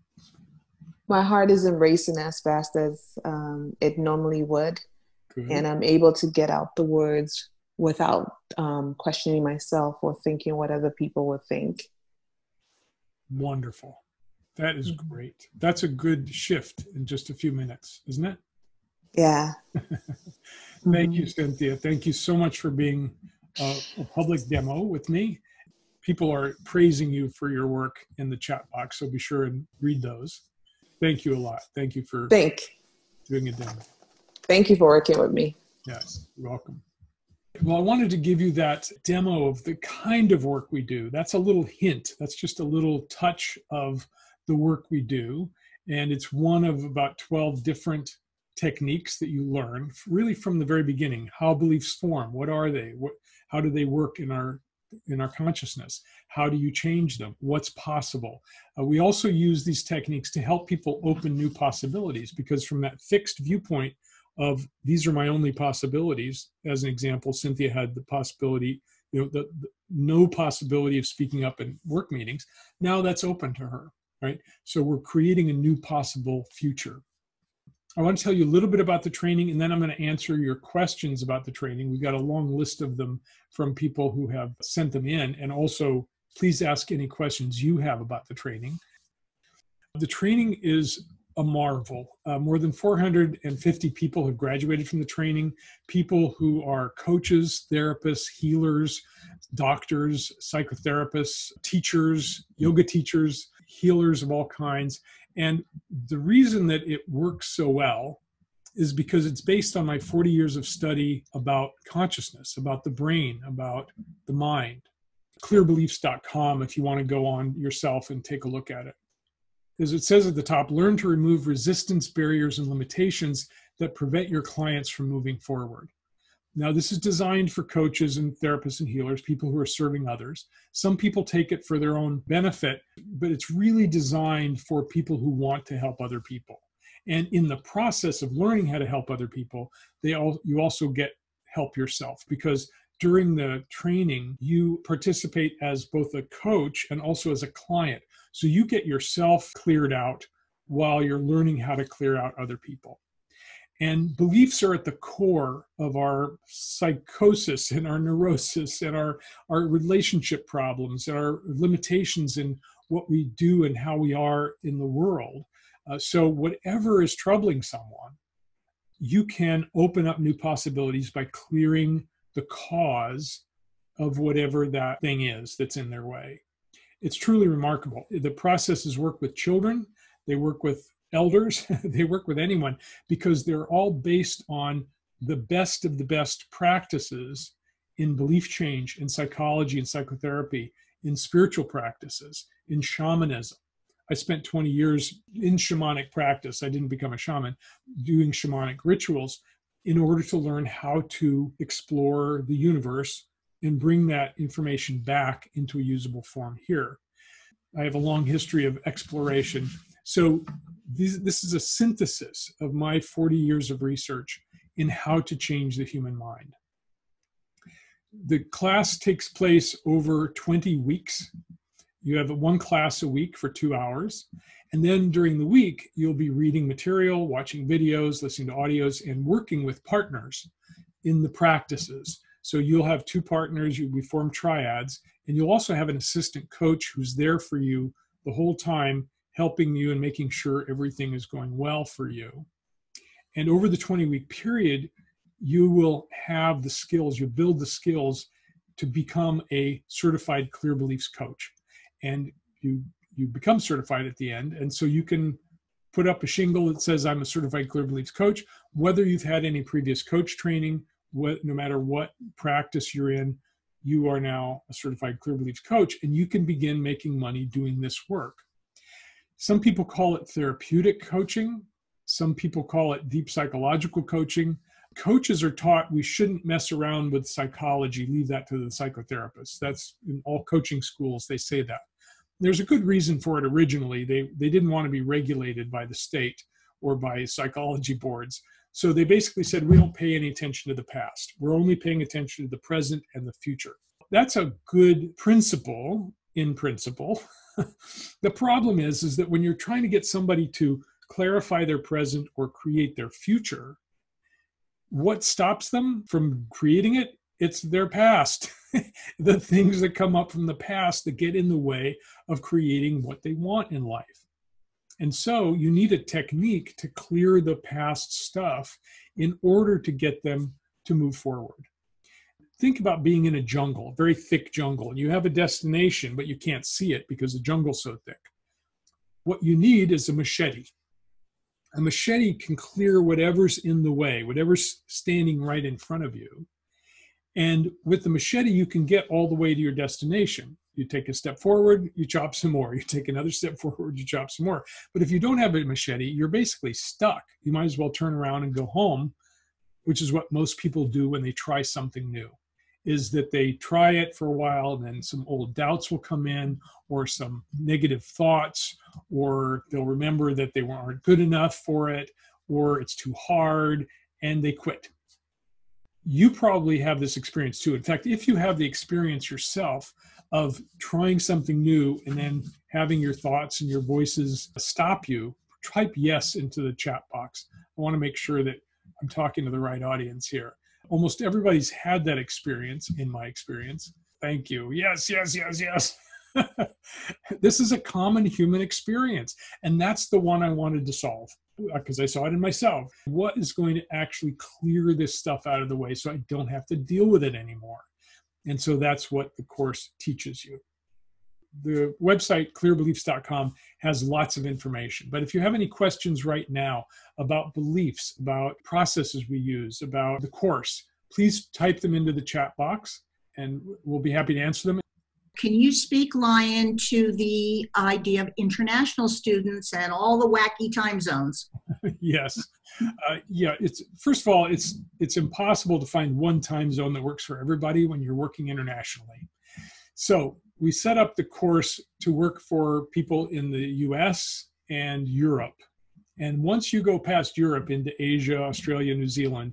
My heart isn't racing as fast as it normally would. Good. And I'm able to get out the words without questioning myself or thinking what other people would think. Wonderful. That is great. That's a good shift in just a few minutes, isn't it? Yeah. Thank you, Cynthia. Thank you so much for being a public demo with me. People are praising you for your work in the chat box, so be sure and read those. Thank you a lot. Thank you for doing a demo. Thank you for working with me. Yes, you're welcome. Well, I wanted to give you that demo of the kind of work we do. That's a little hint. That's just a little touch of the work we do. And it's one of about 12 different techniques that you learn really from the very beginning. How beliefs form. What are they? How do they work in our consciousness? How do you change them? What's possible? We also use these techniques to help people open new possibilities, because from that fixed viewpoint of these are my only possibilities, as an example, Cynthia had the possibility, the no possibility of speaking up in work meetings. Now that's open to her, right? So we're creating a new possible future. I want to tell you a little bit about the training, and then I'm going to answer your questions about the training. We've got a long list of them from people who have sent them in, and also please ask any questions you have about the training. The training is a marvel. More than 450 people have graduated from the training. People who are coaches, therapists, healers, doctors, psychotherapists, teachers, yoga teachers, healers of all kinds. And the reason that it works so well is because it's based on my 40 years of study about consciousness, about the brain, about the mind. Clearbeliefs.com if you want to go on yourself and take a look at it. As it says at the top, learn to remove resistance, barriers, and limitations that prevent your clients from moving forward. Now, this is designed for coaches and therapists and healers, people who are serving others. Some people take it for their own benefit, but it's really designed for people who want to help other people. And in the process of learning how to help other people, you also get help yourself, because during the training, you participate as both a coach and also as a client. So you get yourself cleared out while you're learning how to clear out other people. And beliefs are at the core of our psychosis and our neurosis and our relationship problems and our limitations in what we do and how we are in the world. So whatever is troubling someone, you can open up new possibilities by clearing the cause of whatever that thing is that's in their way. It's truly remarkable. The processes work with children, they work with elders, they work with anyone, because they're all based on the best of the best practices in belief change, in psychology and psychotherapy, in spiritual practices, in shamanism. I spent 20 years in shamanic practice. I didn't become a shaman, doing shamanic rituals in order to learn how to explore the universe and bring that information back into a usable form here. I have a long history of exploration. So this is a synthesis of my 40 years of research in how to change the human mind. The class takes place over 20 weeks. You have one class a week for 2 hours. And then during the week, you'll be reading material, watching videos, listening to audios, and working with partners in the practices. So you'll have 2 partners, we form triads, and you'll also have an assistant coach who's there for you the whole time, helping you and making sure everything is going well for you. And over the 20-week period, you will have the skills, you build the skills to become a certified Clear Beliefs coach. And you become certified at the end. And so you can put up a shingle that says, I'm a certified Clear Beliefs coach, whether you've had any previous coach training, no matter what practice you're in, you are now a certified Clear Beliefs coach, and you can begin making money doing this work. Some people call it therapeutic coaching. Some people call it deep psychological coaching. Coaches are taught we shouldn't mess around with psychology, leave that to the psychotherapists. That's in all coaching schools, they say that. There's a good reason for it originally. They didn't want to be regulated by the state or by psychology boards. So they basically said, we don't pay any attention to the past. We're only paying attention to the present and the future. That's a good principle in principle. The problem is that when you're trying to get somebody to clarify their present or create their future, what stops them from creating it? It's their past. The things that come up from the past that get in the way of creating what they want in life. And so you need a technique to clear the past stuff in order to get them to move forward. Think about being in a jungle, a very thick jungle, and you have a destination, but you can't see it because the jungle's so thick. What you need is a machete. A machete can clear whatever's in the way, whatever's standing right in front of you. And with the machete, you can get all the way to your destination. You take a step forward, you chop some more. You take another step forward, you chop some more. But if you don't have a machete, you're basically stuck. You might as well turn around and go home, which is what most people do when they try something new, is that they try it for a while and then some old doubts will come in or some negative thoughts, or they'll remember that they weren't good enough for it, or it's too hard, and they quit. You probably have this experience too. In fact, if you have the experience yourself of trying something new and then having your thoughts and your voices stop you, type yes into the chat box. I want to make sure that I'm talking to the right audience here. Almost everybody's had that experience, in my experience. Thank you. Yes, yes, yes, yes. This is a common human experience, and that's the one I wanted to solve because I saw it in myself. What is going to actually clear this stuff out of the way so I don't have to deal with it anymore? And so that's what the course teaches you. The website, clearbeliefs.com, has lots of information. But if you have any questions right now about beliefs, about processes we use, about the course, please type them into the chat box and we'll be happy to answer them. Can you speak, Lion, to the idea of international students and all the wacky time zones? Yes. Yeah. First of all, it's impossible to find one time zone that works for everybody when you're working internationally. So we set up the course to work for people in the US and Europe. And once you go past Europe into Asia, Australia, New Zealand,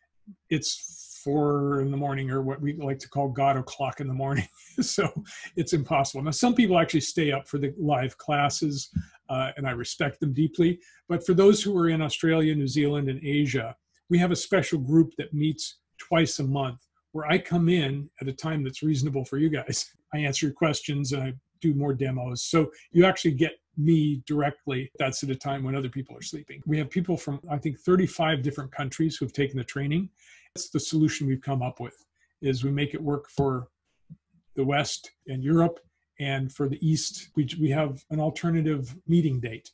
it's 4 in the morning, or what we like to call God o'clock in the morning. So it's impossible. Now, some people actually stay up for the live classes, and I respect them deeply. But for those who are in Australia, New Zealand, and Asia, we have a special group that meets twice a month where I come in at a time that's reasonable for you guys. I answer your questions and I do more demos. So you actually get me directly. That's at a time when other people are sleeping. We have people from, I think, 35 different countries who've taken the training. That's the solution we've come up with, is we make it work for the West and Europe, and for the East, we have an alternative meeting date.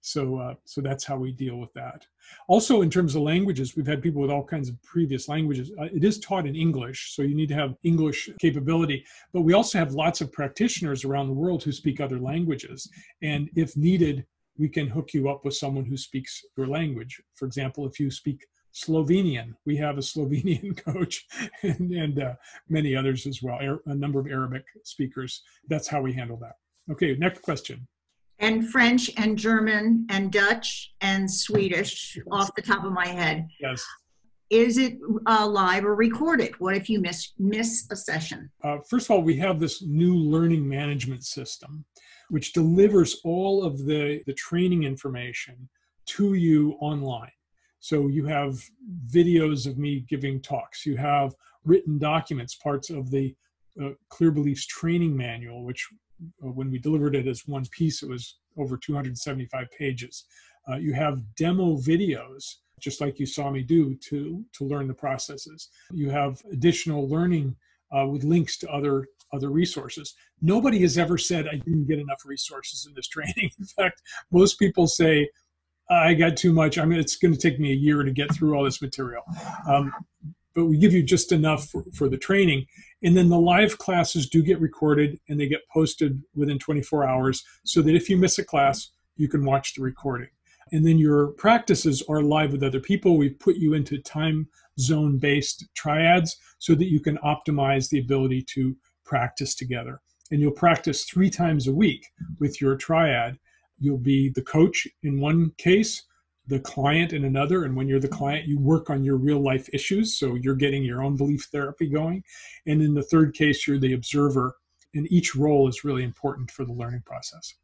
So that's how we deal with that. Also, in terms of languages, we've had people with all kinds of previous languages. It is taught in English, so you need to have English capability. But we also have lots of practitioners around the world who speak other languages. And if needed, we can hook you up with someone who speaks your language. For example, if you speak Slovenian, we have a Slovenian coach, and many others as well, a number of Arabic speakers. That's how we handle that. Okay, next question. And French and German and Dutch and Swedish, off the top of my head. Yes. Is it live or recorded? What if you miss a session? First of all, we have this new learning management system, which delivers all of the training information to you online. So you have videos of me giving talks. You have written documents, parts of the Clear Beliefs training manual, which when we delivered it as one piece, it was over 275 pages. You have demo videos, just like you saw me do, to learn the processes. You have additional learning with links to other resources. Nobody has ever said, I didn't get enough resources in this training. In fact, most people say, I got too much. I mean, it's going to take me a year to get through all this material. but we give you just enough for the training. And then the live classes do get recorded and they get posted within 24 hours so that if you miss a class, you can watch the recording. And then your practices are live with other people. We put you into time zone-based triads so that you can optimize the ability to practice together. And you'll practice 3 times a week with your triad. You'll be the coach in one case, the client in another. And when you're the client, you work on your real life issues. So you're getting your own belief therapy going. And in the third case, you're the observer. And each role is really important for the learning process.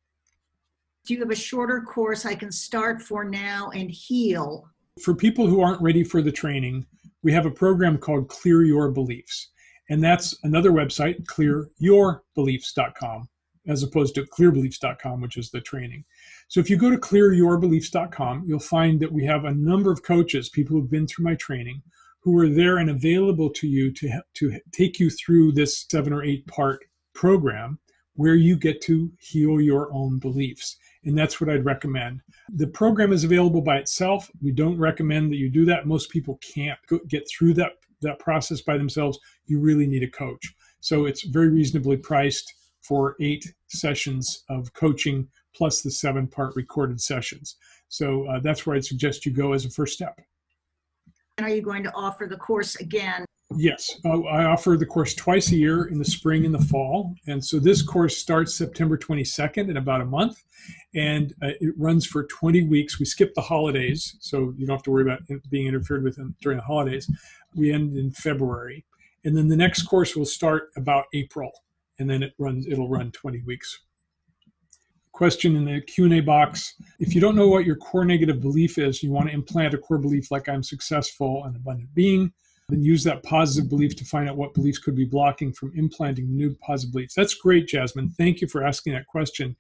Do you have a shorter course I can start for now and heal? For people who aren't ready for the training, we have a program called Clear Your Beliefs. And that's another website, clearyourbeliefs.com, as opposed to clearbeliefs.com, which is the training. So if you go to clearyourbeliefs.com, you'll find that we have a number of coaches, people who've been through my training, who are there and available to you to take you through this 7 or 8 part program where you get to heal your own beliefs. And that's what I'd recommend. The program is available by itself. We don't recommend that you do that. Most people can't get through that process by themselves. You really need a coach. So it's very reasonably priced for 8 sessions of coaching plus the 7-part recorded sessions. So that's where I'd suggest you go as a first step. And are you going to offer the course again? Yes, I offer the course twice a year in the spring and the fall. And so this course starts September 22nd in about a month, and it runs for 20 weeks. We skip the holidays, so you don't have to worry about being interfered with during the holidays. We end in February. And then the next course will start about April, and then it'll run 20 weeks. Question in the Q&A box. If you don't know what your core negative belief is, you want to implant a core belief like I'm successful and abundant being, then use that positive belief to find out what beliefs could be blocking from implanting new positive beliefs. That's great, Jasmine. Thank you for asking that question.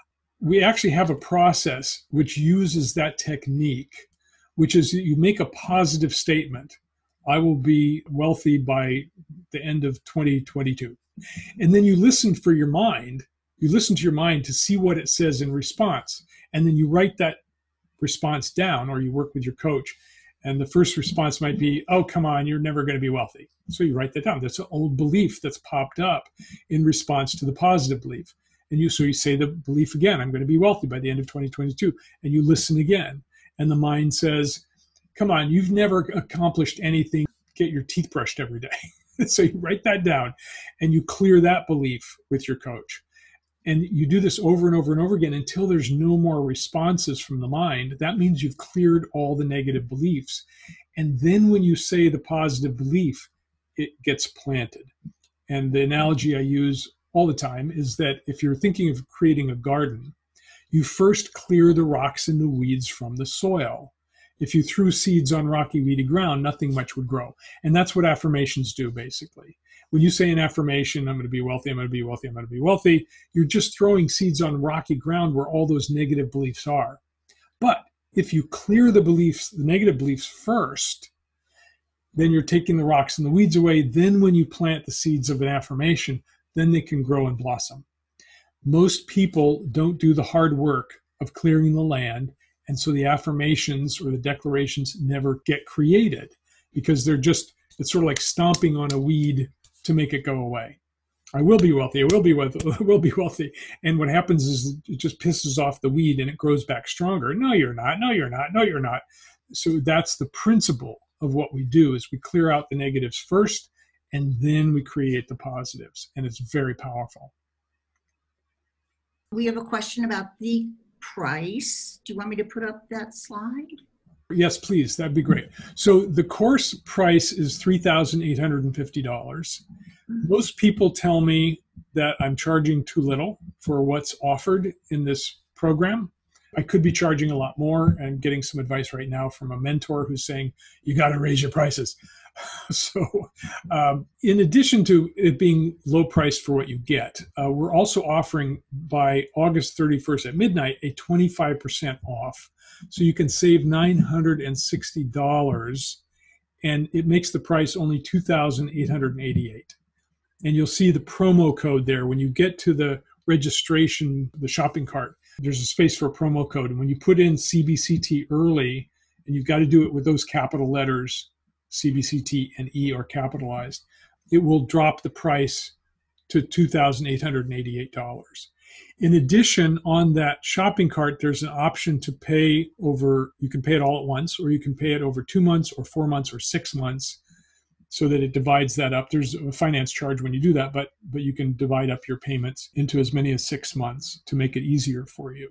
We actually have a process which uses that technique, which is that you make a positive statement. I will be wealthy by the end of 2022. And then you listen for your mind. You listen to your mind to see what it says in response. And then you write that response down, or you work with your coach. And the first response might be, oh, come on, you're never going to be wealthy. So you write that down. That's an old belief that's popped up in response to the positive belief. And so you say the belief again, I'm going to be wealthy by the end of 2022. And you listen again. And the mind says, come on, you've never accomplished anything. Get your teeth brushed every day. So you write that down and you clear that belief with your coach. And you do this over and over and over again until there's no more responses from the mind. That means you've cleared all the negative beliefs. And then when you say the positive belief, it gets planted. And the analogy I use all the time is that if you're thinking of creating a garden, you first clear the rocks and the weeds from the soil. If you threw seeds on rocky, weedy ground, nothing much would grow. And that's what affirmations do, basically. When you say an affirmation, I'm going to be wealthy, I'm going to be wealthy, I'm going to be wealthy, you're just throwing seeds on rocky ground where all those negative beliefs are. But if you clear the beliefs, the negative beliefs first, then you're taking the rocks and the weeds away. Then when you plant the seeds of an affirmation, then they can grow and blossom. Most people don't do the hard work of clearing the land, and so the affirmations or the declarations never get created because it's sort of like stomping on a weed to make it go away. I will be wealthy, I will be wealthy, I will be wealthy. And what happens is it just pisses off the weed and it grows back stronger. No, you're not, no, you're not, no, you're not. So that's the principle of what we do is we clear out the negatives first and then we create the positives. And it's very powerful. We have a question about the price. Do you want me to put up that slide? Yes, please. That'd be great. So the course price is $3,850. Most people tell me that I'm charging too little for what's offered in this program. I could be charging a lot more. I'm getting some advice right now from a mentor who's saying, you got to raise your prices. So in addition to it being low priced for what you get, we're also offering by August 31st at midnight a 25% off. So you can save $960 and it makes the price only $2,888. And you'll see the promo code there. When you get to the registration, the shopping cart, there's a space for a promo code. And when you put in CBCT early, and you've got to do it with those capital letters, CBCT and E are capitalized, it will drop the price to $2,888. In addition, on that shopping cart, there's an option to pay over, you can pay it all at once, or you can pay it over 2 months or 4 months or 6 months, so that it divides that up. There's a finance charge when you do that, but you can divide up your payments into as many as 6 months to make it easier for you.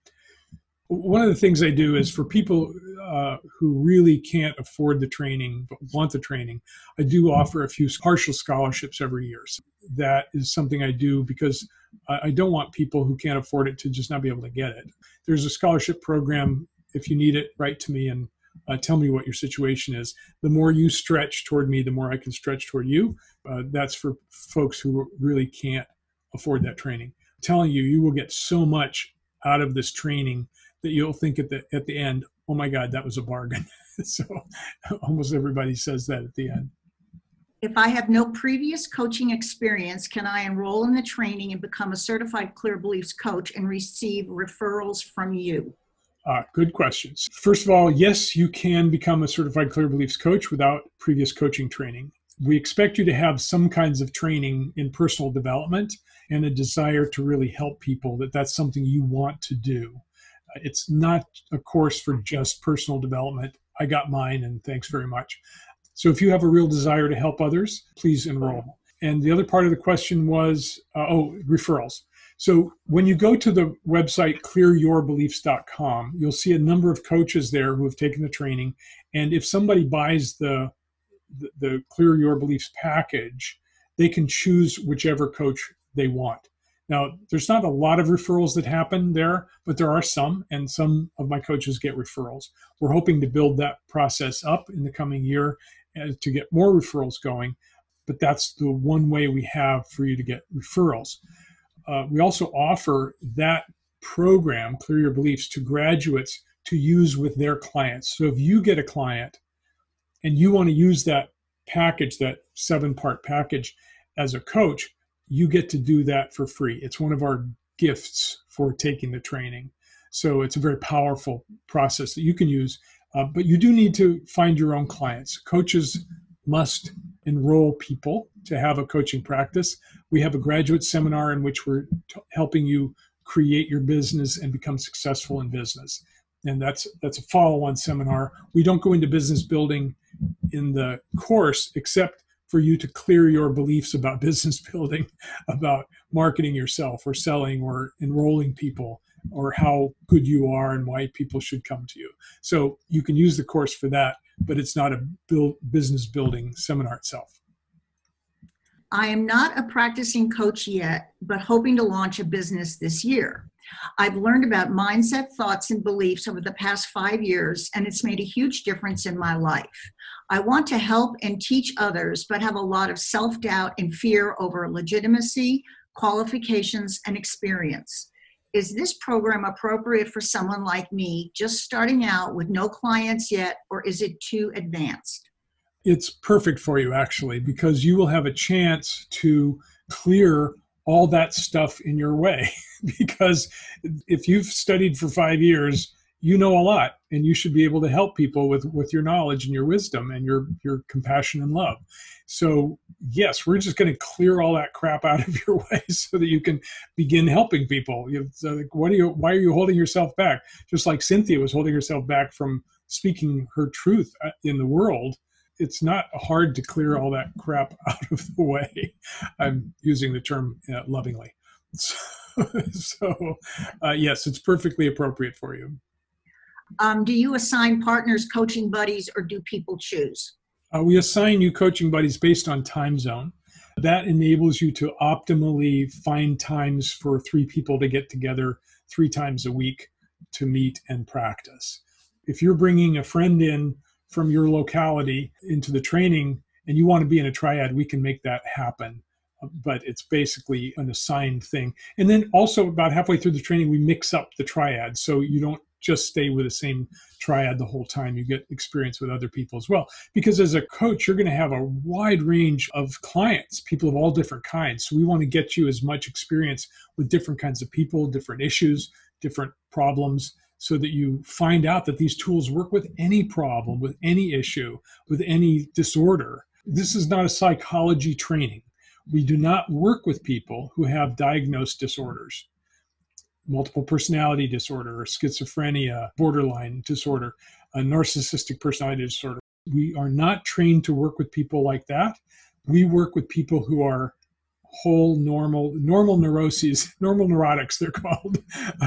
One of the things I do is for people who really can't afford the training but want the training, I do offer a few partial scholarships every year. So that is something I do because I don't want people who can't afford it to just not be able to get it. There's a scholarship program. If you need it, write to me and tell me what your situation is. The more you stretch toward me, the more I can stretch toward you. That's for folks who really can't afford that training. I'm telling you, you will get so much out of this training that you'll think at the end, oh my God, that was a bargain. So almost everybody says that at the end. If I have no previous coaching experience, can I enroll in the training and become a certified Clear Beliefs coach and receive referrals from you? Good questions. First of all, yes, you can become a certified Clear Beliefs coach without previous coaching training. We expect you to have some kinds of training in personal development and a desire to really help people, that's something you want to do. It's not a course for just personal development. I got mine, and thanks very much. So if you have a real desire to help others, please enroll. And the other part of the question was, referrals. So when you go to the website clearyourbeliefs.com, you'll see a number of coaches there who have taken the training. And if somebody buys the Clear Your Beliefs package, they can choose whichever coach they want. Now, there's not a lot of referrals that happen there, but there are some, and some of my coaches get referrals. We're hoping to build that process up in the coming year to get more referrals going, but that's the one way we have for you to get referrals. We also offer that program, Clear Your Beliefs, to graduates to use with their clients. So if you get a client and you want to use that package, that 7-part package as a coach, you get to do that for free. It's one of our gifts for taking the training. So it's a very powerful process that you can use, but you do need to find your own clients. Coaches must enroll people to have a coaching practice. We have a graduate seminar in which we're helping you create your business and become successful in business. And that's a follow-on seminar. We don't go into business building in the course except for you to clear your beliefs about business building, about marketing yourself or selling or enrolling people, or how good you are and why people should come to you. So you can use the course for that, but it's not a business building seminar itself. I am not a practicing coach yet, but hoping to launch a business this year. I've learned about mindset, thoughts, and beliefs over the past 5 years, and it's made a huge difference in my life. I want to help and teach others, but have a lot of self-doubt and fear over legitimacy, qualifications, and experience. Is this program appropriate for someone like me, just starting out with no clients yet, or is it too advanced? It's perfect for you, actually, because you will have a chance to clear all that stuff in your way. Because if you've studied for 5 years, you know a lot, and you should be able to help people with your knowledge and your wisdom and your compassion and love. So yes, we're just going to clear all that crap out of your way so that you can begin helping people. Why are you holding yourself back? Just like Cynthia was holding herself back from speaking her truth in the world. It's not hard to clear all that crap out of the way. I'm using the term lovingly. So yes, it's perfectly appropriate for you. Do you assign partners, coaching buddies, or do people choose? We assign you coaching buddies based on time zone. That enables you to optimally find times for 3 people to get together 3 times a week to meet and practice. If you're bringing a friend in from your locality into the training and you want to be in a triad, we can make that happen. But it's basically an assigned thing. And then also about halfway through the training, we mix up the triad. So you don't just stay with the same triad the whole time. You get experience with other people as well. Because as a coach, you're going to have a wide range of clients, people of all different kinds. So we want to get you as much experience with different kinds of people, different issues, different problems, so that you find out that these tools work with any problem, with any issue, with any disorder. This is not a psychology training. We do not work with people who have diagnosed disorders, multiple personality disorder, or schizophrenia, borderline disorder, a narcissistic personality disorder. We are not trained to work with people like that. We work with people who are whole, normal neuroses, normal neurotics, they're called,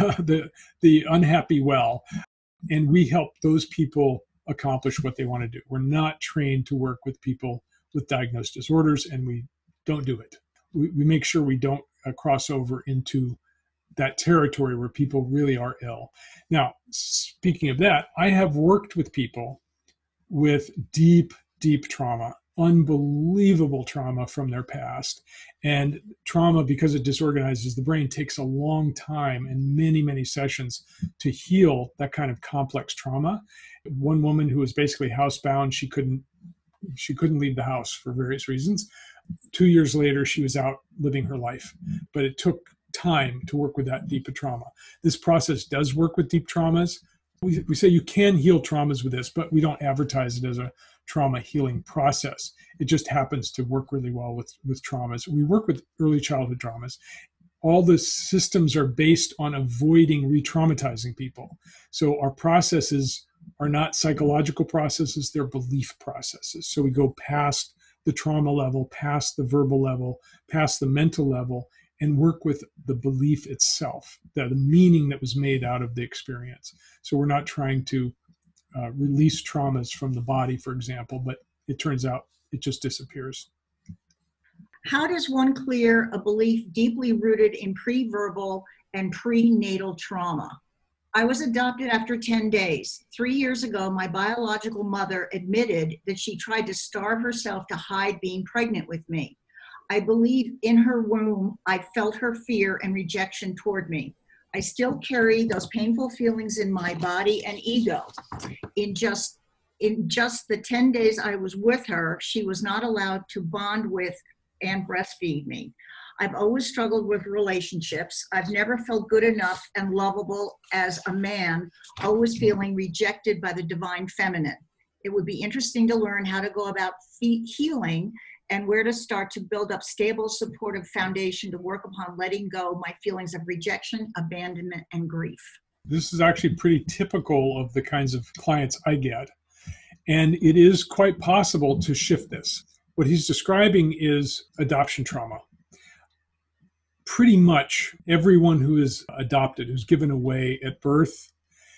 the unhappy well. And we help those people accomplish what they want to do. We're not trained to work with people with diagnosed disorders, and we don't do it. We make sure we don't cross over into that territory where people really are ill. Now, speaking of that, I have worked with people with deep, deep trauma, unbelievable trauma from their past. And trauma, because it disorganizes the brain, takes a long time and many, many sessions to heal that kind of complex trauma. One woman who was basically housebound, she couldn't leave the house for various reasons. 2 years later, she was out living her life, but it took time to work with that deep trauma. This process does work with deep traumas. We say you can heal traumas with this, but we don't advertise it as a trauma healing process. It just happens to work really well with traumas. We work with early childhood traumas. All the systems are based on avoiding re-traumatizing people. So our processes are not psychological processes, they're belief processes. So we go past the trauma level, past the verbal level, past the mental level, and work with the belief itself, the meaning that was made out of the experience. So we're not trying to release traumas from the body, for example, but it turns out it just disappears. How does one clear a belief deeply rooted in pre-verbal and prenatal trauma? I was adopted after 10 days. 3 years ago, my biological mother admitted that she tried to starve herself to hide being pregnant with me. I believe in her womb, I felt her fear and rejection toward me. I still carry those painful feelings in my body and ego. In just the 10 days I was with her, she was not allowed to bond with and breastfeed me. I've always struggled with relationships. I've never felt good enough and lovable as a man, always feeling rejected by the divine feminine. It would be interesting to learn how to go about healing and where to start to build up stable, supportive foundation to work upon letting go my feelings of rejection, abandonment, and grief. This is actually pretty typical of the kinds of clients I get. And it is quite possible to shift this. What he's describing is adoption trauma. Pretty much everyone who is adopted, who's given away at birth,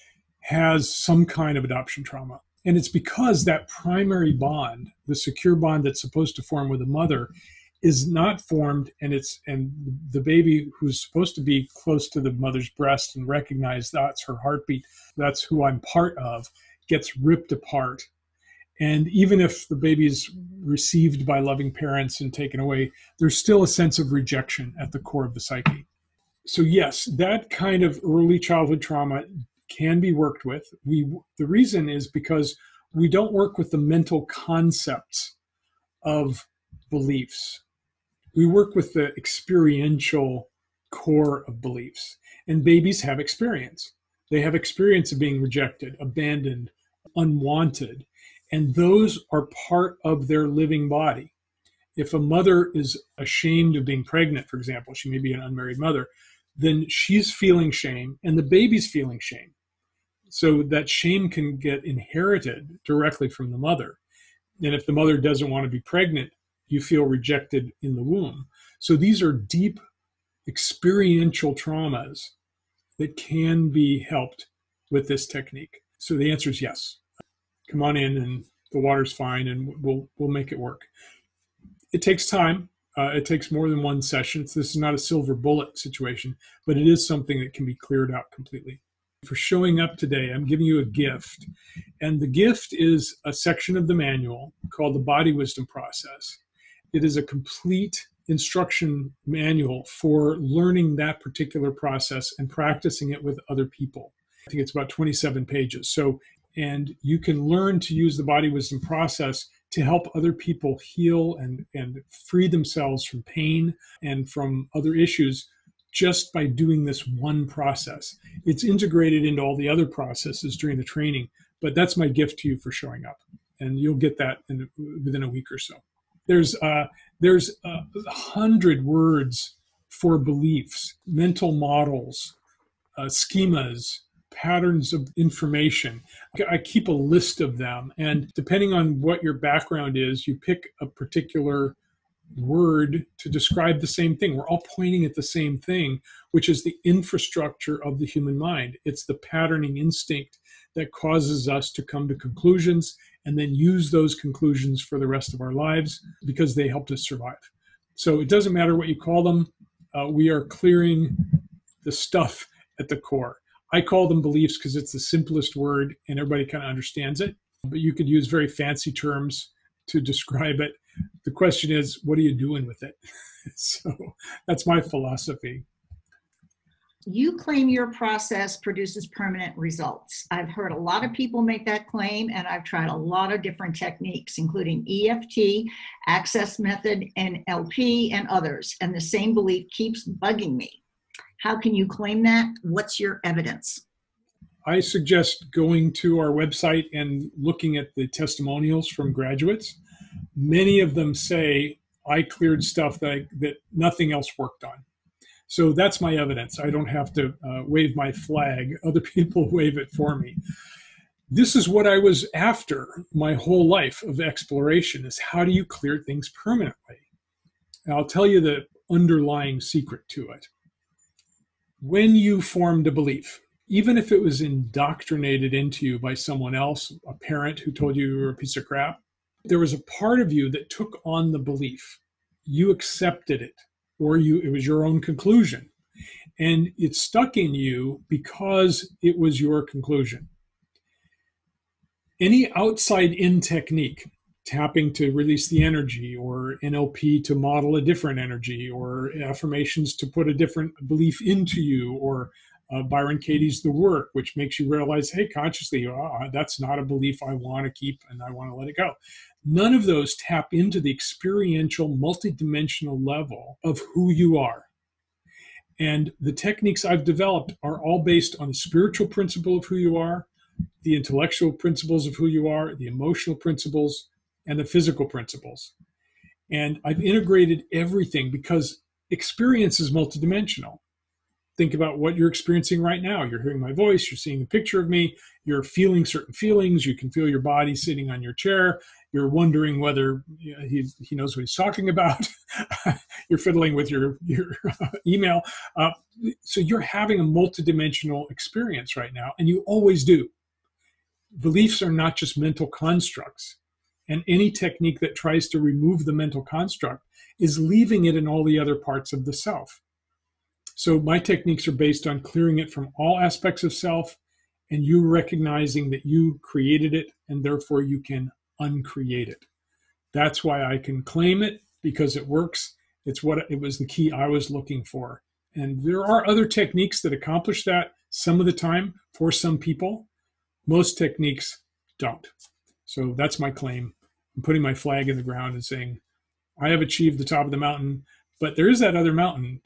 has some kind of adoption trauma. And it's because that primary bond, the secure bond that's supposed to form with a mother, is not formed, and the baby who's supposed to be close to the mother's breast and recognize that's her heartbeat, that's who I'm part of, gets ripped apart. And even if the baby is received by loving parents and taken away, there's still a sense of rejection at the core of the psyche. So yes, that kind of early childhood trauma can be worked with. The reason is because we don't work with the mental concepts of beliefs. We work with the experiential core of beliefs. And babies have experience. They have experience of being rejected, abandoned, unwanted. And those are part of their living body. If a mother is ashamed of being pregnant, for example, she may be an unmarried mother, then she's feeling shame and the baby's feeling shame. So that shame can get inherited directly from the mother. And if the mother doesn't want to be pregnant, you feel rejected in the womb. So these are deep experiential traumas that can be helped with this technique. So the answer is yes. Come on in and the water's fine and we'll make it work. It takes time. It takes more than one session. This is not a silver bullet situation, but it is something that can be cleared out completely. For showing up today, I'm giving you a gift. And the gift is a section of the manual called the Body Wisdom Process. It is a complete instruction manual for learning that particular process and practicing it with other people. I think it's about 27 pages. And you can learn to use the Body Wisdom Process to help other people heal and free themselves from pain and from other issues just by doing this one process. It's integrated into all the other processes during the training, but that's my gift to you for showing up. And you'll get that within a week or so. There's 100 words for beliefs, mental models, schemas, patterns of information. I keep a list of them. And depending on what your background is, you pick a particular word to describe the same thing. We're all pointing at the same thing, which is the infrastructure of the human mind. It's the patterning instinct that causes us to come to conclusions and then use those conclusions for the rest of our lives because they helped us survive. So it doesn't matter what you call them. We are clearing the stuff at the core. I call them beliefs because it's the simplest word and everybody kind of understands it. But you could use very fancy terms to describe it. The question is, what are you doing with it? So that's my philosophy. You claim your process produces permanent results. I've heard a lot of people make that claim, and I've tried a lot of different techniques, including EFT, Access Method, NLP, and others, and the same belief keeps bugging me. How can you claim that? What's your evidence? I suggest going to our website and looking at the testimonials from graduates. Many of them say, I cleared stuff that nothing else worked on. So that's my evidence. I don't have to wave my flag. Other people wave it for me. This is what I was after my whole life of exploration, is how do you clear things permanently? And I'll tell you the underlying secret to it. When you formed a belief, even if it was indoctrinated into you by someone else, a parent who told you were a piece of crap, there was a part of you that took on the belief. You accepted it, or it was your own conclusion. And it stuck in you because it was your conclusion. Any outside-in technique, tapping to release the energy, or NLP to model a different energy, or affirmations to put a different belief into you, or Byron Katie's The Work, which makes you realize, hey, consciously, that's not a belief I want to keep and I want to let it go. None of those tap into the experiential, multidimensional level of who you are. And the techniques I've developed are all based on the spiritual principle of who you are, the intellectual principles of who you are, the emotional principles, and the physical principles. And I've integrated everything because experience is multidimensional. Think about what you're experiencing right now. You're hearing my voice, you're seeing a picture of me, you're feeling certain feelings, you can feel your body sitting on your chair, you're wondering whether he knows what he's talking about, you're fiddling with your email. So you're having a multidimensional experience right now, and you always do. Beliefs are not just mental constructs, and any technique that tries to remove the mental construct is leaving it in all the other parts of the self. So my techniques are based on clearing it from all aspects of self and you recognizing that you created it and therefore you can uncreate it. That's why I can claim it, because it works. It was the key I was looking for. And there are other techniques that accomplish that some of the time for some people. Most techniques don't. So that's my claim. I'm putting my flag in the ground and saying, I have achieved the top of the mountain, but there is that other mountain.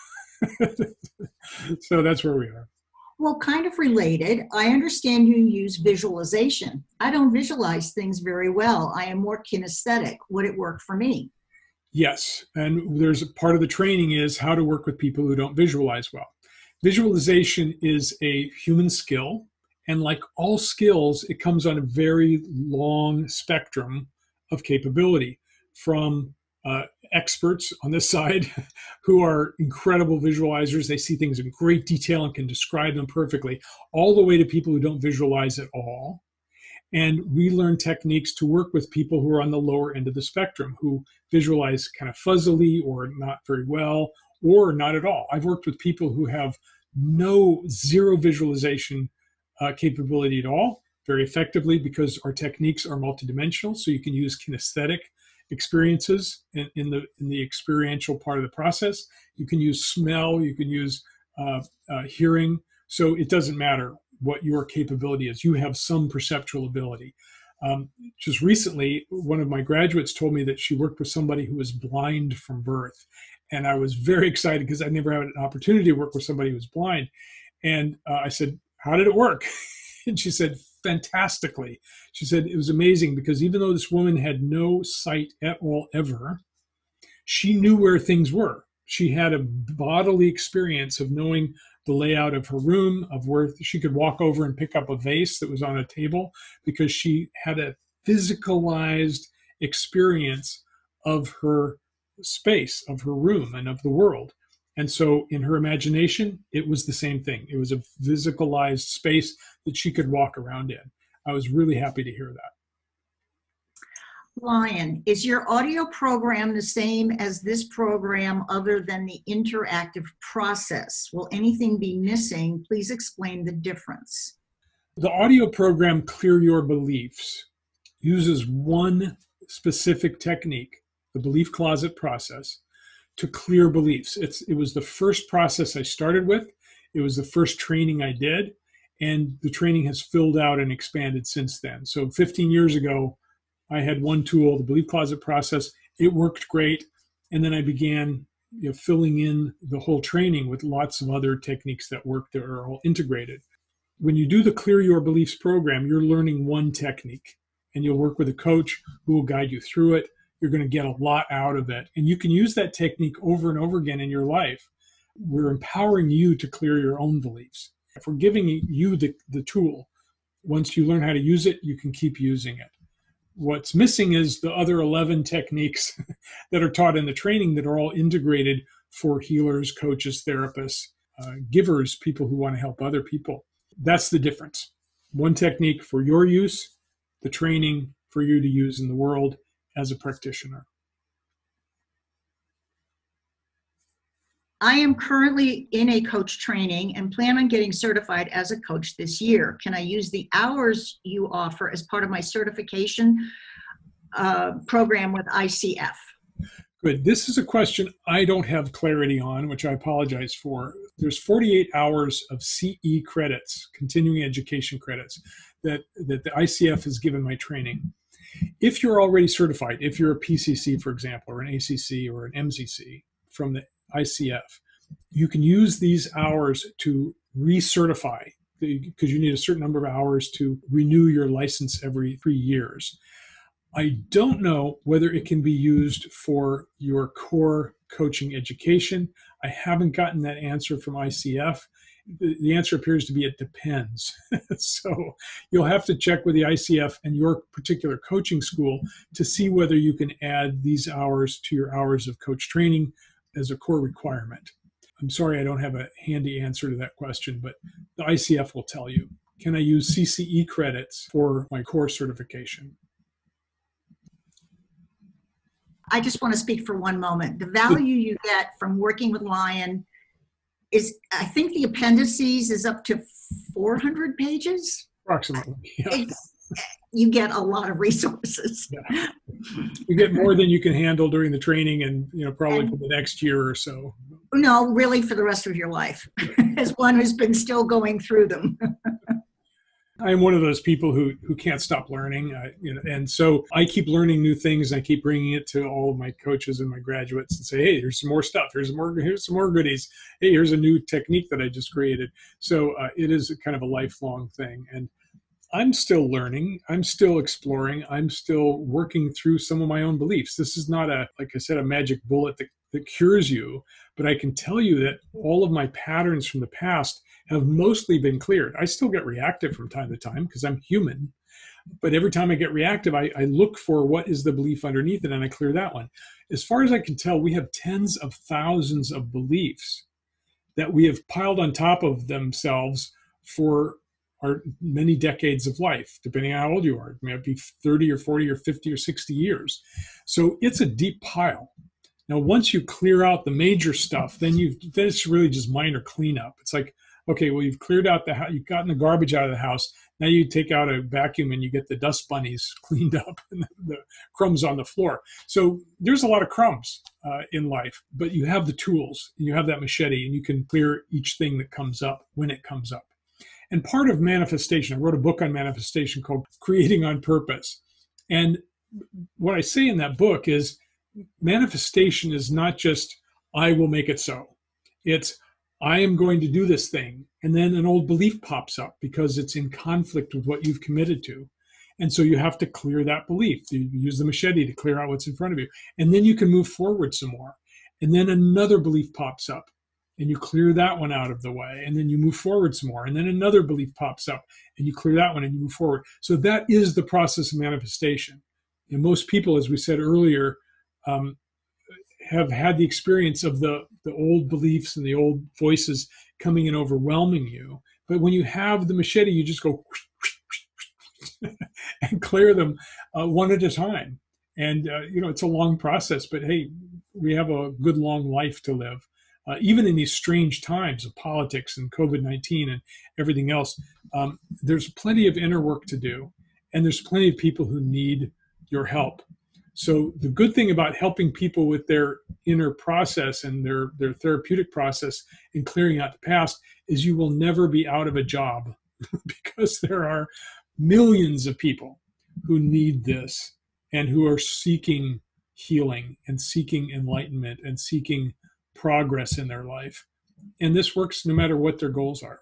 So that's where we are. Well, kind of related, I understand you use visualization. I don't visualize things very well. I am more kinesthetic. Would it work for me? Yes. And there's a part of the training is how to work with people who don't visualize well. Visualization is a human skill. And like all skills, it comes on a very long spectrum of capability, from experts on this side who are incredible visualizers. They see things in great detail and can describe them perfectly, all the way to people who don't visualize at all. And we learn techniques to work with people who are on the lower end of the spectrum, who visualize kind of fuzzily or not very well or not at all. I've worked with people who have zero visualization capability at all, very effectively, because our techniques are multidimensional. So you can use kinesthetic experiences in the experiential part of the process. You can use smell, you can use hearing. So it doesn't matter what your capability is. You have some perceptual ability. Just recently, one of my graduates told me that she worked with somebody who was blind from birth. And I was very excited because I never had an opportunity to work with somebody who was blind. And I said, how did it work? And she said, fantastically. She said, it was amazing because even though this woman had no sight at all ever, she knew where things were. She had a bodily experience of knowing the layout of her room, of where she could walk over and pick up a vase that was on a table, because she had a physicalized experience of her space, of her room, and of the world. And so in her imagination, it was the same thing. It was a physicalized space that she could walk around in. I was really happy to hear that. Lion, is your audio program the same as this program other than the interactive process? Will anything be missing? Please explain the difference. The audio program, Clear Your Beliefs, uses one specific technique, the belief closet process, to clear beliefs. It was the first process I started with. It was the first training I did, and the training has filled out and expanded since then. So 15 years ago, I had one tool, the belief closet process. It worked great. And then I began filling in the whole training with lots of other techniques that work that are all integrated. When you do the Clear Your Beliefs program, you're learning one technique, and you'll work with a coach who will guide you through it. You're going to get a lot out of it. And you can use that technique over and over again in your life. We're empowering you to clear your own beliefs. If we're giving you the tool, once you learn how to use it, you can keep using it. What's missing is the other 11 techniques that are taught in the training that are all integrated for healers, coaches, therapists, givers, people who want to help other people. That's the difference. One technique for your use, the training for you to use in the world as a practitioner. I am currently in a coach training and plan on getting certified as a coach this year. Can I use the hours you offer as part of my certification program with ICF? Good. This is a question I don't have clarity on, which I apologize for. There's 48 hours of CE credits, continuing education credits, that the ICF has given my training. If you're already certified, if you're a PCC, for example, or an ACC or an MCC from the ICF, you can use these hours to recertify, because you need a certain number of hours to renew your license every 3 years. I don't know whether it can be used for your core coaching education. I haven't gotten that answer from ICF. The answer appears to be it depends. So you'll have to check with the ICF and your particular coaching school to see whether you can add these hours to your hours of coach training as a core requirement. I'm sorry I don't have a handy answer to that question, but the ICF will tell you. Can I use CCE credits for my core certification? I just want to speak for one moment. The value you get from working with Lion is, I think the appendices is up to 400 pages. Approximately. Yeah. You get a lot of resources. Yeah. You get more than you can handle during the training, and probably for the next year or so. No, really for the rest of your life, as one who's been still going through them. I'm one of those people who can't stop learning, and so I keep learning new things. And I keep bringing it to all of my coaches and my graduates and say, hey, here's some more stuff. Here's some more goodies. Hey, here's a new technique that I just created. So it is kind of a lifelong thing. And I'm still learning. I'm still exploring. I'm still working through some of my own beliefs. This is not like I said, a magic bullet that cures you, but I can tell you that all of my patterns from the past have mostly been cleared. I still get reactive from time to time because I'm human, but every time I get reactive, I look for what is the belief underneath it, and I clear that one. As far as I can tell, we have tens of thousands of beliefs that we have piled on top of themselves for our many decades of life, depending on how old you are. It may be 30 or 40 or 50 or 60 years. So it's a deep pile. Now, once you clear out the major stuff, then it's really just minor cleanup. It's like, okay, well, you've cleared out the house, you've gotten the garbage out of the house. Now you take out a vacuum and you get the dust bunnies cleaned up and the crumbs on the floor. So there's a lot of crumbs in life, but you have the tools, and you have that machete, and you can clear each thing that comes up when it comes up. And part of manifestation, I wrote a book on manifestation called Creating on Purpose. And what I say in that book is manifestation is not just I will make it so. It's, I am going to do this thing. And then an old belief pops up because it's in conflict with what you've committed to. And so you have to clear that belief. You use the machete to clear out what's in front of you. And then you can move forward some more. And then another belief pops up and you clear that one out of the way. And then you move forward some more. And then another belief pops up and you clear that one and you move forward. So that is the process of manifestation. And most people, as we said earlier, have had the experience of the old beliefs and the old voices coming and overwhelming you. But when you have the machete, you just go and clear them one at a time. And, it's a long process, but hey, we have a good long life to live. Even in these strange times of politics and COVID-19 and everything else, there's plenty of inner work to do. And there's plenty of people who need your help. So the good thing about helping people with their inner process and their therapeutic process in clearing out the past is you will never be out of a job because there are millions of people who need this and who are seeking healing and seeking enlightenment and seeking progress in their life. And this works no matter what their goals are.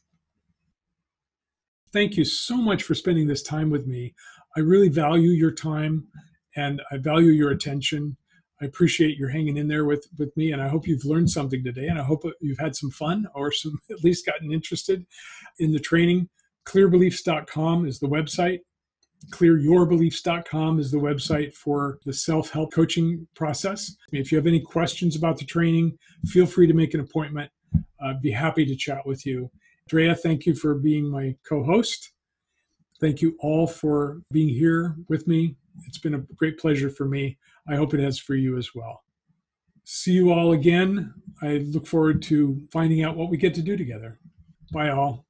Thank you so much for spending this time with me. I really value your time and I value your attention. I appreciate your hanging in there with me, and I hope you've learned something today, and I hope you've had some fun or at least gotten interested in the training. Clearbeliefs.com is the website. Clearyourbeliefs.com is the website for the self-help coaching process. If you have any questions about the training, feel free to make an appointment. I'd be happy to chat with you. Drea, thank you for being my co-host. Thank you all for being here with me. It's been a great pleasure for me. I hope it has for you as well. See you all again. I look forward to finding out what we get to do together. Bye all.